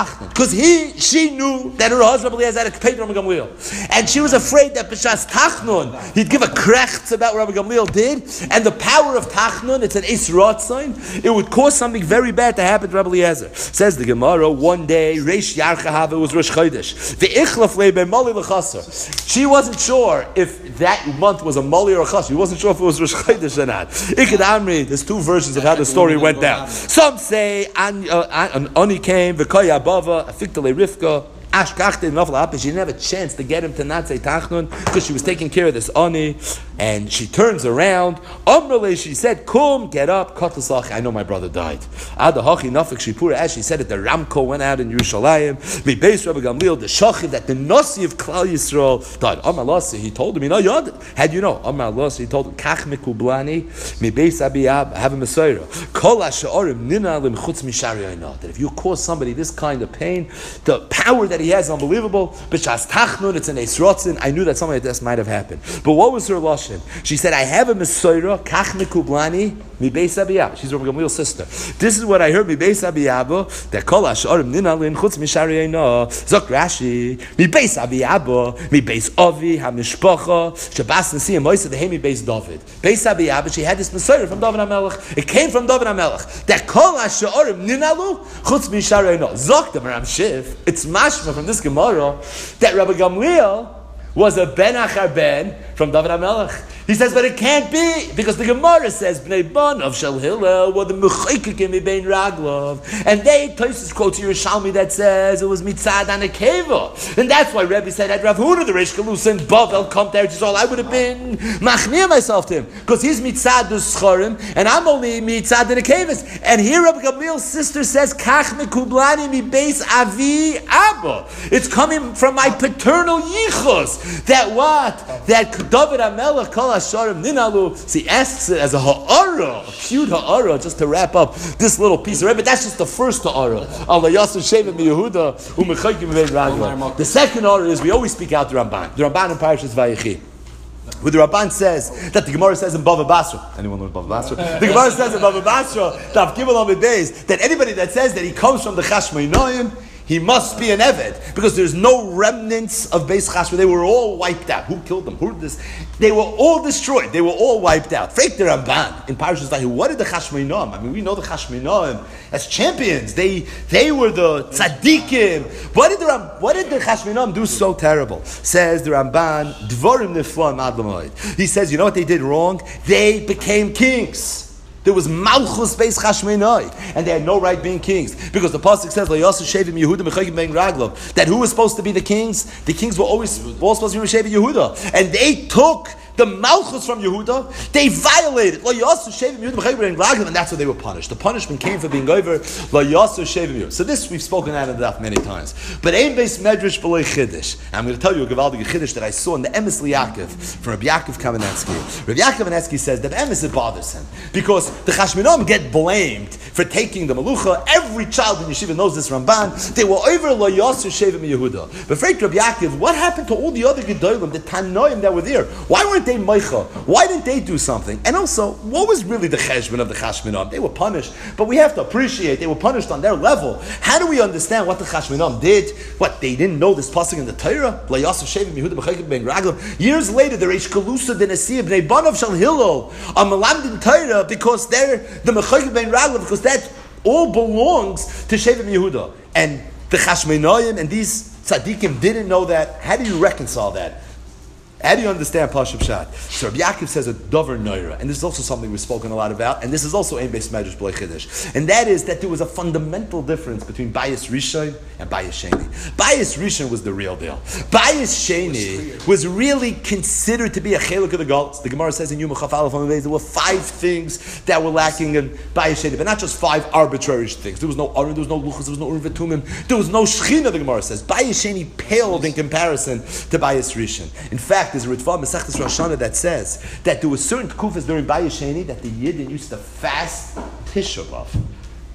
Tachnon. Because he, she knew that her husband Rabbi Eliezer had a K'peit Rabbi Gamliel. And she was afraid that B'shas Tachnon, he'd give a krechts about what Rabbi Gamliel did, and the power of Tachnon, it's an Eis Ratzon, it would cause something very bad to happen to Rabbi Eliezer. Says the Gemara, one day, Reish Yarcha Hava, it was Rosh Chodesh. The Ichlaf Lebe Moli L'Chasar. She wasn't sure if that month was a Moli or a Chasar. She wasn't sure if it was Rosh Chodesh or not. Ikad Amri, there's two versions of how the story went down. Some say, An, uh, an Ani came, V'koya Abava, Afiktale Rivka, Ashkachte Nafla, she didn't have a chance to get him to not say Tachnun because she was taking care of this Ani, and she turns around. Amrele, she said, "Kum, get up, Katlasach. I know my brother died." Ada Hachi Nafik Shipura, as she said it, the Ramko went out in Yerushalayim. Mi Beis Rabbi Gamliel, the Shachiv, that the Nasi of Klal Yisrael died. Amar Lasi, he told him, you know, Yod. Had you know? Amar Lasi, he told him, Kach Mikublani, Mi Beis Abiyab, have a Messiah. Kol Asha'orim Nina Lim Chutz Mishari Ayna. That if you cause somebody this kind of pain, the power that he has is unbelievable. B'shas Tachnun, it's an Eis Rotzin. I knew that something like this might have happened. But what was her lashon? She said, I have a Messiah, Kach Mikublani, Mi Beis Abiyab. She's Rabbi Gamliel's sister. This is what I heard, Mi Beis Abiyab, that Kol Asha'orim Nina Lim Chutz Mishari Ayna. Zok Rashi, Mi Beis Abiyab, Mi Beis Avi, HaMishpacha, Shabbos Nasi Moisa, the Hemi Beis David. Beis Abiyab, she had this Messiah from David HaMelech. It came from David HaMelech. That Kol Asha'orim Nina Lu Chutz Mishari Ayna. Zok the Maram Shif. It's mashma from this Gemara that Rabbi Gamliel was a ben achar ben from David HaMelech. He says, but it can't be, because the Gemara says, Bnei Bon of Shel Hillel were the Mechayikim Ibein Raglov. And they, Tosis quotes Yerushalmi that says, it was Mitzad and a Keva. And that's why Rebbe said, had Rav Huna, the Reish Galus, and Bavel come there, which is all I would have been machnia myself to him. Because he's Mitzad dus Schorim, and I'm only Mitzad and a Kevas. And here Rabbi Gamliel's sister says, Kach mekublani mi beis avi abba. It's coming from my paternal yichus. That what? That David HaMelech kol Hasharim ninalu. So he asks it as a ha'ara, a cute ha'ara, just to wrap up this little piece of it. But that's just the first ha'ara. Allah Yasser Shevet mi Yehuda u'mechaykim v'ein ragla. The second ha'ara is we always speak out the Ramban. The Ramban in Parashas Vayechi. Where the Ramban says that the Gemara says in Bava Basra. Anyone learn Bava Basra? The Gemara says in Bava Basra Tav Gimel Amid Beis that anybody that says that he comes from the Chashmonaim, he must be an Eved, because there's no remnants of Beis Chashma. They were all wiped out. Who killed them? Who did this? They were all destroyed. They were all wiped out. Fake the Ramban in Parashas Vayechi. What did the Chashmonaim? I mean, we know the Chashmonaim as champions. They they were the tzaddikim. What did the Ram, What did the Chashmonaim do so terrible? Says the Ramban, Dvorim neflam ad l'moed. He says, you know what they did wrong? They became kings. There was Malchus Beis Chashmenai, and they had no right being kings, because the pasuk says LaYasu Shevim Yehuda Mechayim Ben Raglov, that who was supposed to be the kings? The kings were always all supposed to be Shevim Yehuda, and they took the Malchus from Yehuda. They violated LaYasu Shevim Yehuda Mechayim Ben Raglov, and that's what they were punished. The punishment came for being over LaYasu Shevim Yehuda. So this we've spoken out of the daf many times. But Ein Beis Medrash B'lei Chiddush. I'm going to tell you a Gavaldig Chiddush that I saw in the Emes Liyakiv from Rabbi Yaakov Kamenetsky. Rabbi Yaakov Kamenetsky says that Emes it bothers him because the Chashmonaim get blamed for taking the Malucha. Every child in Yeshiva knows this Ramban. They were over Lo Yasser Shevim Yehuda. But Frank Rabbi Yaakov, what happened to all the other Gedolim, the Tanoim that were there? Why weren't they Meicha? Why didn't they do something? And also, what was really the Cheshbon of the Chashmonaim? They were punished, but we have to appreciate they were punished on their level. How do we understand what the Chashmonaim did? What, they didn't know this pasuk in the Torah? Lo Yasser Shevim Yehuda B'chayim Ben Raglav. Years later, the Reish Galusa, the Nasi Bnei Banav Shel Hillel, are Melamdin Torah because they're the Mechayim Ben Raglav, because that all belongs to Shevim Yehuda. And the Chashmonaim and these tzaddikim didn't know that. How do you reconcile that? How do you understand Pashup Pshat? So Rabbi Yaakov says a dover noira, and this is also something we've spoken a lot about, and this is also Ein Beis Medrash B'lei Chiddush, and that is that there was a fundamental difference between Bayis Rishon and Bayis Sheni. Bayis Rishon was the real deal. Bayis Sheni was really considered to be a chelik of the Galus. The Gemara says in Yom Chaf Aleph Amud Beis there were five things that were lacking in Bayis Sheni, but not just five arbitrary things. There was no Aron, there was no Luchas, there was no Urim V'tumim, there was no Shechina. The Gemara says Bayis Sheni paled in comparison to Bayis Rishon. In fact, there's a Ritva Masechtas Rosh Hashanah that says that there were certain kufas during Bayis Sheni that the Yidden used to fast Tisha B'Av.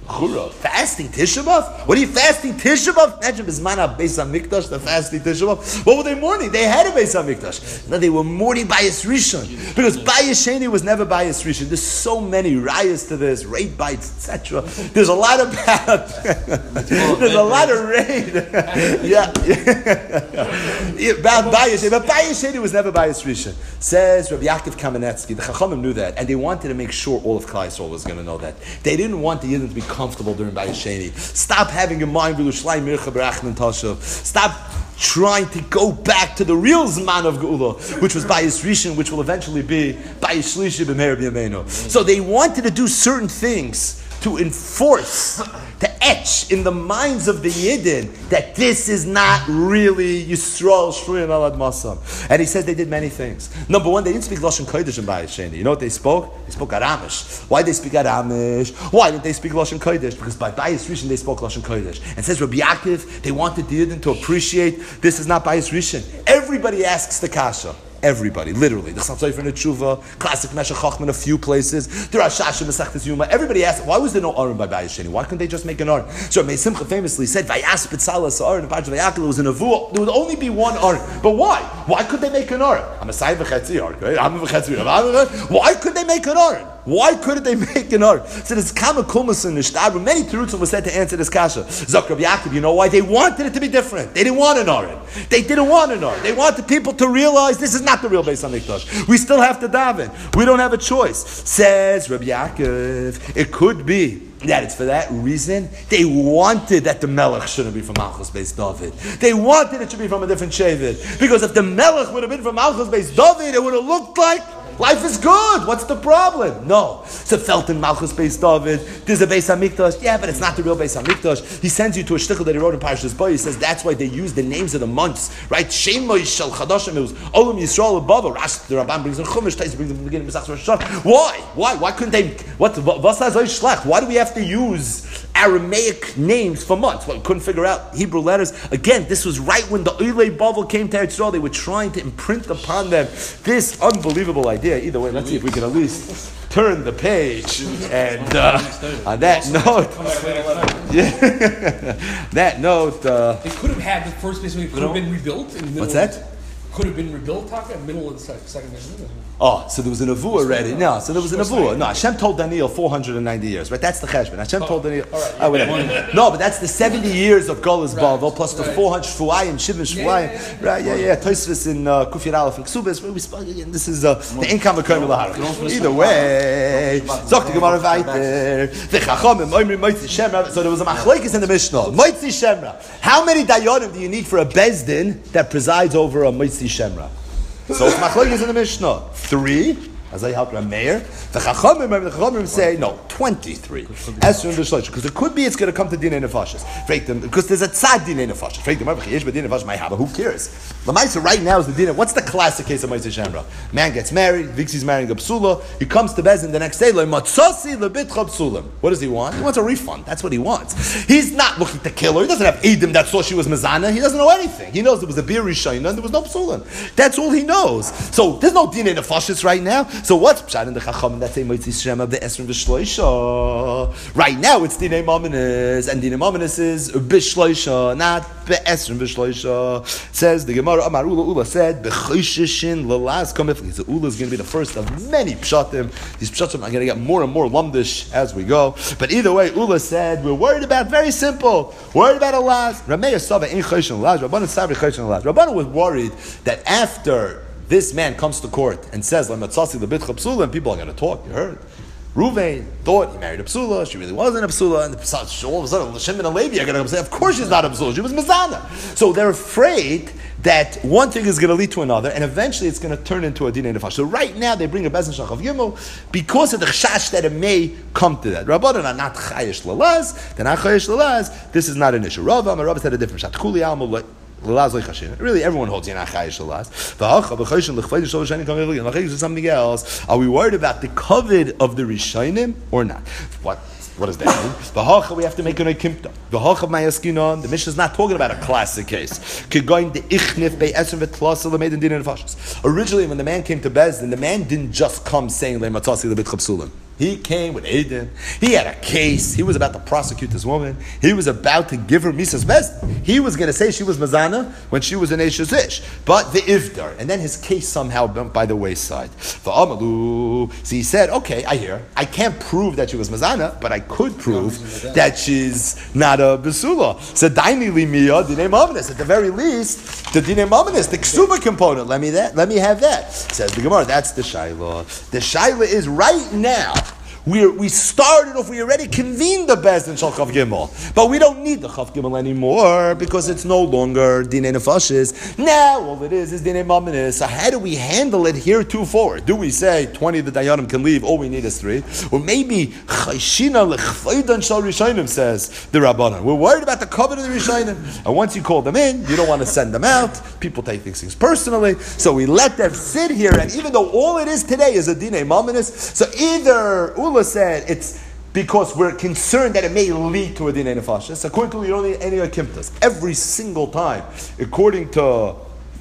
Chura. Fasting Tisha B'Av? What are you fasting Tisha B'Av? Imagine Bismana Beis HaMikdash, the fasting Tisha B'Av. What were they mourning? They had a Beis HaMikdash. No, they were mourning Bayis Rishon. Because Bayis Sheni was never Bayis Rishon. There's so many rayas to this, raid bites, et cetera. There's a lot of bad. There's a lot of raid. yeah. yeah. About Bayis Sheni. But Bayis Sheni was never Bayis Rishon. Says Rabbi Yaakov Kamenetsky. The Chachamim knew that. And they wanted to make sure all of Klal Yisrael was going to know that. They didn't want the Yidden to be comfortable during Bayis Sheni. Stop having your mind Yerushalayim Mircha Berachman Tashav. Stop trying to go back to the real Zman of Geula, which was Bayis Rishon, which will eventually be Bayis Shlishi B'meir B'yameinu. So they wanted to do certain things to enforce, to etch in the minds of the Yidden that this is not really Yisrael Shruyan Alad Masam. And he says they did many things. Number one, they didn't speak Lashon Kodesh in Bayis Sheni. You know what they spoke? They spoke Aramish. Why did they speak Aramish? Why didn't they speak Lashon Kodesh? Because by Bayis Rishon they spoke Lashon Kodesh. And says Rabbi Yaakov, they wanted the Yidden to appreciate this is not Bayis Rishon. Everybody asks the Kasha. Everybody, literally. The Chatzai for Tshuva, classic Meshech Chochmah in a few places. The Rashash and Masechtas Yuma. Everybody asked, why was there no Aron by Bayis Sheni? Why couldn't they just make an Aron? So Mei Simcha famously said, Vayas B'tzala Sa'aron, in Parashat Vayakal, it was an Avuah. There would only be one Aron. But why? Why could they make an Aron? I'm a Sai V'chetzi Aron, right? I'm a V'chetzi Aron. Why could they make an Aron? Why couldn't they make an Aron? So there's Kama Kulmas in Nishtar, many Terutzim were said to answer this Kasha. Zok Rabbi Yaakov, you know why? They wanted it to be different. They didn't want an Aron. They didn't want an Aron. They wanted people to realize this is not the real Beis HaMikdash. We still have to daven. We don't have a choice. Says Rabbi Yaakov, it could be that it's for that reason they wanted that the Melech shouldn't be from Malchus Beis David. They wanted it to be from a different Shevet. Because if the Melech would have been from Malchus Beis David, it would have looked like life is good. What's the problem? No. So felt in Malchus Beis David. There's a Beis HaMikdash. Yeah, but it's not the real Beis HaMikdash. He sends you to a shtickle that he wrote in Parashas Bo. He says that's why they use the names of the months, right? Shemoi Shel Chadashim. It was Olam Yisrael Abava. Rash the Rabban brings in Chumash. Tais brings in the beginning of Masechtas Rosh Hashanah. Why? Why? Why couldn't they? What? What's that? Why do we have to use Aramaic names for months? Well, we couldn't figure out Hebrew letters. Again, this was right when the Oilei Bavel came to Eretz Yisrael. They were trying to imprint upon them this unbelievable idea. Either way, let's see if we can at least turn the page. And uh, on that note, yeah, that note, uh, it could have had the first base. It could have been rebuilt. In the middle what's that? Could have been rebuilt. Taka, middle of the second. Oh, so there was an Avuah already. No, so there was an Avuah. No, Hashem told Daniel four hundred ninety years, right? That's the Cheshbon. Hashem oh, told Daniel. All right, oh, whatever. No, but that's the seventy years of Golas right, Bavel plus the right. four hundred Shvuayim, Shivim Shvuayim. Yeah, yeah, yeah. Right, yeah, yeah. Tosfos in uh, Kufir Aleph and Ksubas, where we spoke again. This is uh, the Income of Kermel Lahar. Either way, Zok the Gemara Vayter, the Chachamim, Oimri Moitzi Shemra. So there was a Machlekes in the Mishnah. Moitzi Shemra. How many Dayanim do you need for a Bezdin that presides over a Moitzi Shemra? So it's Machlekes in the Mishnah. Three. As I help Rameir, the Chachamim, the Chachamim say no, twenty-three. As soon as because it could be it's going to come to Dinei Nefashos. Because there's a tzad Dinei Nefashos. Who cares? Lamaisa right now is the Dinei. What's the classic case of Moisei Shemra? Man gets married, thinks he's marrying a psula. He comes to Bezin the next day. What does he want? He wants a refund. That's what he wants. He's not looking to kill her. He doesn't have Edim that saw she was Mazana. He doesn't know anything. He knows there was a bir Rishayna and there was no psulim. That's all he knows. So there's no Dinei Nefashos right now. So what's Pshat in the Chacham that say Moitzi Shem of the Esrim V'Shloisha? Right now it's Dinei Mominus, and Dinei Mominus is B'Shloisha, not B'Esrim V'Shloisha. Says the Gemara, Amar Ula Ula said, B'Choshishin L'Laz Komifli. So Ula is going to be the first of many Pshatim. These Pshatim are going to get more and more lumdish as we go. But either way, Ula said, we're worried about, very simple, worried about a Laz. Rameya Sava in Choshin L'Laz, Rabbanu Sabri Choshin L'Laz. Rabbanu was worried that after this man comes to court and says, and people are going to talk. You heard? Ruvain thought he married a psula. She really wasn't a psula. And all of a sudden, Shimon and Levi are going to say, of course she's not a psula. She was Mazana. So they're afraid that one thing is going to lead to another, and eventually it's going to turn into a dinei nefesh. So right now they bring a bezin shachav gimel because of the chash that it may come to that. Rabbanan are not chayish lalaz. They're not chayish lalaz. This is not an issue. Rav, my Rav said a different shot. Kuli almul. Really, everyone holds Yana Chayish Shalaz. Something else. Are we worried about the covet of the Rishonim or not? What? What does that mean? The Hacha we have to make an Ekimta. The Hacha Mayaskinon, the Mishnah is not talking about a classic case. Originally, when the man came to Bezdin, the man didn't just come saying, He came with Eidim. He had a case. He was about to prosecute this woman. He was about to give her Misas Bezdin. He was going to say she was Mazana when she was an Eishes Ish. But the Ivdar. And then his case somehow went by the wayside. The Amalu. So he said, okay, I hear. I can't prove that she was Mazana, but I could prove that she's not a Besula. So Daini Limiyah, Dinei Mamanis. At the very least, the Dinei Mamanis, the Ksuba component. Let me that. Let me have that. Says the Gemara. That's the Shaila. The Shaila is right now. We we started off, we already convened the Bezdin Shal Chav Gimel. But we don't need the Chav Gimel anymore because it's no longer Dinei Nefashis. Now all it is is Dinei Mamanis. So how do we handle it here two forward? Do we say twenty the Dayanim can leave, all we need is three? Or maybe Chayshina Lechvaydan Shal Rishayim says the Rabbanan. We're worried about the covenant of the Rishayim. And once you call them in, you don't want to send them out. People take these things personally. So we let them sit here, and even though all it is today is a Dinei Mamanis, so either said it's because we're concerned that it may lead to a dinei nefashis. According to Uli, any akimtas, every single time, according to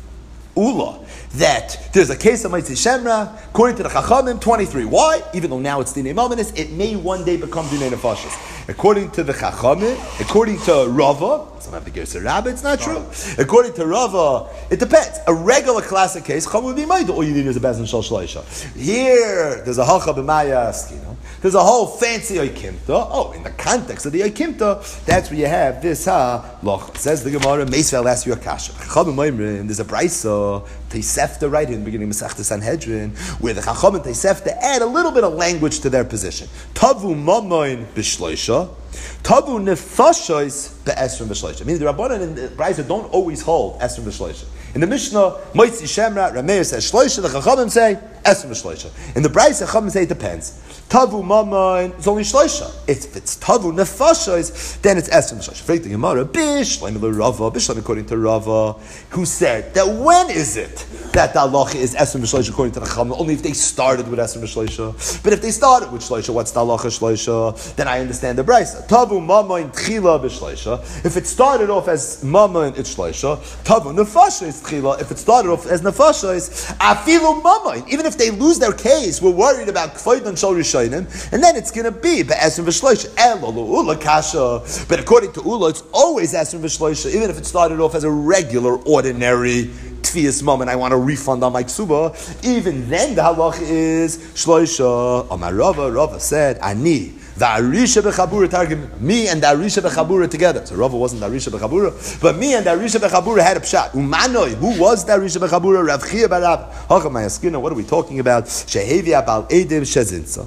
Ula, that there's a case of Maitzi Shemra, according to the Chachamim, twenty-three. Why? Even though now it's dinei mamanis, it may one day become dinei nefashis. According to the Chachamim, according to Rava, some have to go to Rabbi, it's not true. According to Rava, it depends. A regular classic case, Chachamim would be made. All you need is a bezin shal shleisha. Here, there's a hacha b'maya askino. There's a whole fancy oikimta. Oh, in the context of the oikimta, that's where you have this ha loch. Says the Gemara, Meisvel asks you a kasha. Chachamim oimrim, there's a brayso, Teisefta right in the beginning of Masechta Sanhedrin, where the Chacham and Teisefta add a little bit of language to their position. Tavu mamoin b'shloisha, tavu nefashos be'esrim b'shloisha. Meaning the Rabbanan and the Brayso don't always hold esrim b'shloisha. In the Mishnah, Moitzi Shemra, Rameir says shloisha, the Chachamim say esrim b'shloisha. In the Brayso, Chachamim say it depends. Tavu mamoin, it's only shloisha. If it's tavu nefashos, then it's esrim b'shloisha. Frek the Gemara, bishleim l'Rava, bishleim according to Rava, who said that when is it that the halacha is esrim b'shloisha according to the Chachamim? Only if they started with esrim b'shloisha. But if they started with shloisha, what's the halacha shloisha? Then I understand the brayso. Tavu mamoin tchila b'shloisha. If it started off as mamoin, it's shloisha. Tavu nefasha is tchila. If it started off as nefasha, is afilu mamoin. Even if they lose their case, we're worried about k'faydan shal rishayim, and then it's going to be be'esrim b'shloisha. Elo l'ula kasha. But according to Ula, it's always esrim b'shloisha, even if it started off as a regular, ordinary tfias moment. I want a refund on my ksuba. Even then, the halach is shloisha. Amar Rava, Rava said, Ani. The Arisha Bechabura targum, me and the Arisha Bechabura together. So Rava wasn't the Arisha Bechabura, but me and the Arisha Bechabura had a pshat. Umanoi, who was the Arisha Bechabura? Rav Chia Barab. Hachamayaskina, what are we talking about? Shehevi Abal Edim Shezinsa.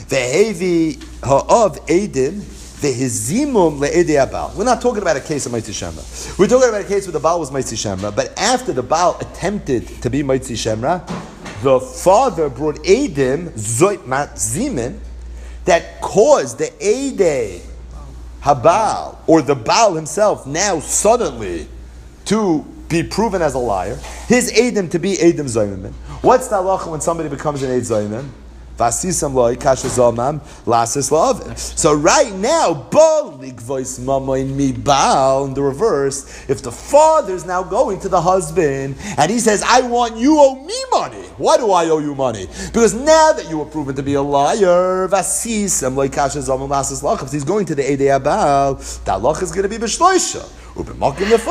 Vehevi Ha'av Edim Vehizimum Le'edei Abal. We're not talking about a case of Maitzi Shemra. We're talking about a case where the Baal was Maitzi Shemra, but after the Baal attempted to be Maitzi Shemra, the father brought Edim Zoit Mat Zimin that caused the Eidei Habal, or the Baal himself, now suddenly to be proven as a liar. His Eidim to be Eidim Zayimim. What's the halacha when somebody becomes an Eid Zayimim? So right now, in the reverse, if the father is now going to the husband and he says, I want you owe me money. Why do I owe you money? Because now that you were proven to be a liar, if he's going to the Eidei Abal, the halach is going to be b'shloisha. Meaning,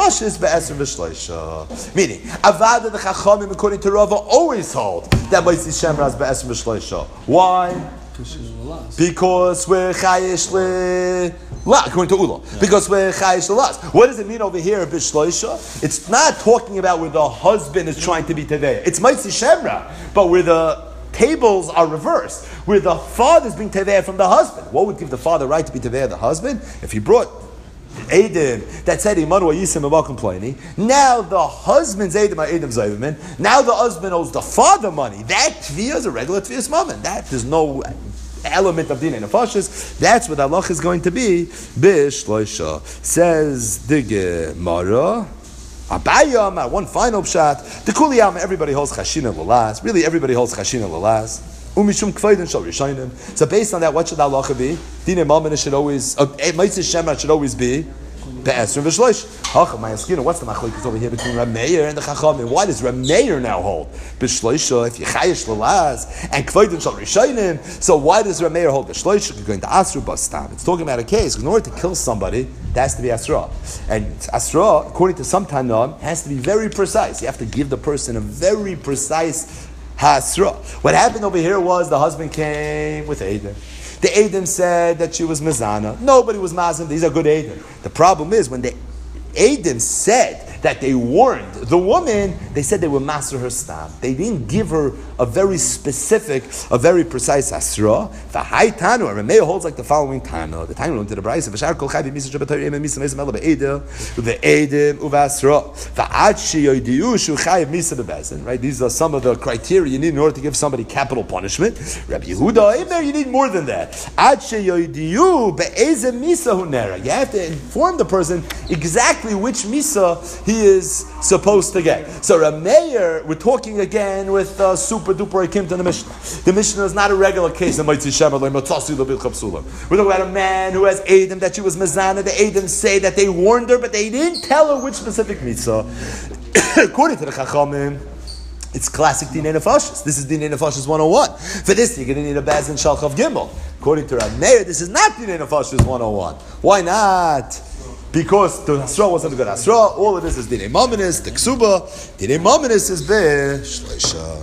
Avada the Chachamim, according to Rava, always hold that Maitzi Shemra is be'esrim b'shloisha. Why? Because we're chayish le la, according to Ula. Yeah. Because we're chayish le las. What does it mean over here, b'shloisha? It's not talking about where the husband is trying to be teveya. It's Maitzi Shemra, but where the tables are reversed, where the father is being teveya from the husband. What would give the father right to be teveya the husband? If he brought Eidim that said Imanu Yisim about complaining. Now the husband's Eidim are Eidim Zayvim. Now the husband owes the father money. That Tviyah is a regular Tviyah's moment. That there's no element of Dinei Nefashis. That's what Allah is going to be. Bishloisha says the Gemara. Abayam, one final pshat. The Kuliyam, everybody holds Chashina Lalas. Really, everybody holds Chashina Lalas. Umishum k'fayden shal rishayim. So based on that, what should the halacha be? Dinei Mamanis should always, uh, Maitzi Shemra should always be Be'esrim v'shloish. Hacham, my askina, what's the machlokes over here between Reb Meir and the Chachamim? Why does Reb Meir now hold? B'shloisha, if you chayish l'laz, and kvoidin shal rishayim, so why does Reb Meir hold b'shloisha? You're going to asru bastam. It's talking about a case, in order to kill somebody, there has to be asra. And asra, according to some Tanam, has to be very precise. You have to give the person a very precise hasra. What happened over here was the husband came with Eidim. The Eidim said that she was mezana. Nobody was mazim. These are good Eidim. The problem is when the Eidim said that they warned the woman, they said they were master her stam. They didn't give her a very specific, a very precise asra. The high tanu, Rameya holds like the following tanu. The tanu learned to the brayse. V'shar kol chai b'misa shabbatayim and misa misa mela be'edim uve'edim uve'asra. V'ad sheyoydiu shu chai misa b'bezin. Right? These are some of the criteria you need in order to give somebody capital punishment. Rabbi Yehuda, even there you need more than that. Ad sheyoydiu be'ezem misa hunera. You have to inform the person exactly which misa he is supposed to get. So Rameir, we're talking again with uh, super duper akim to the Mishnah. The Mishnah is not a regular case. We're talking about a man who has Eidim that she was mezana. The Eidim say that they warned her, but they didn't tell her which specific mitzvah. According to the Chachamim, it's classic Dinei Nefashis. This is Dinei Nefashis one oh one. For this, you're going to need a Bazin Shalchav Gimel. According to Rameir, this is not Dinei Nefashis one oh one. Why not? Because the Asra wasn't a good Asra. All of this is Dinei Mominus, the Ksuba. Dinei Mominus is Be Shloisha.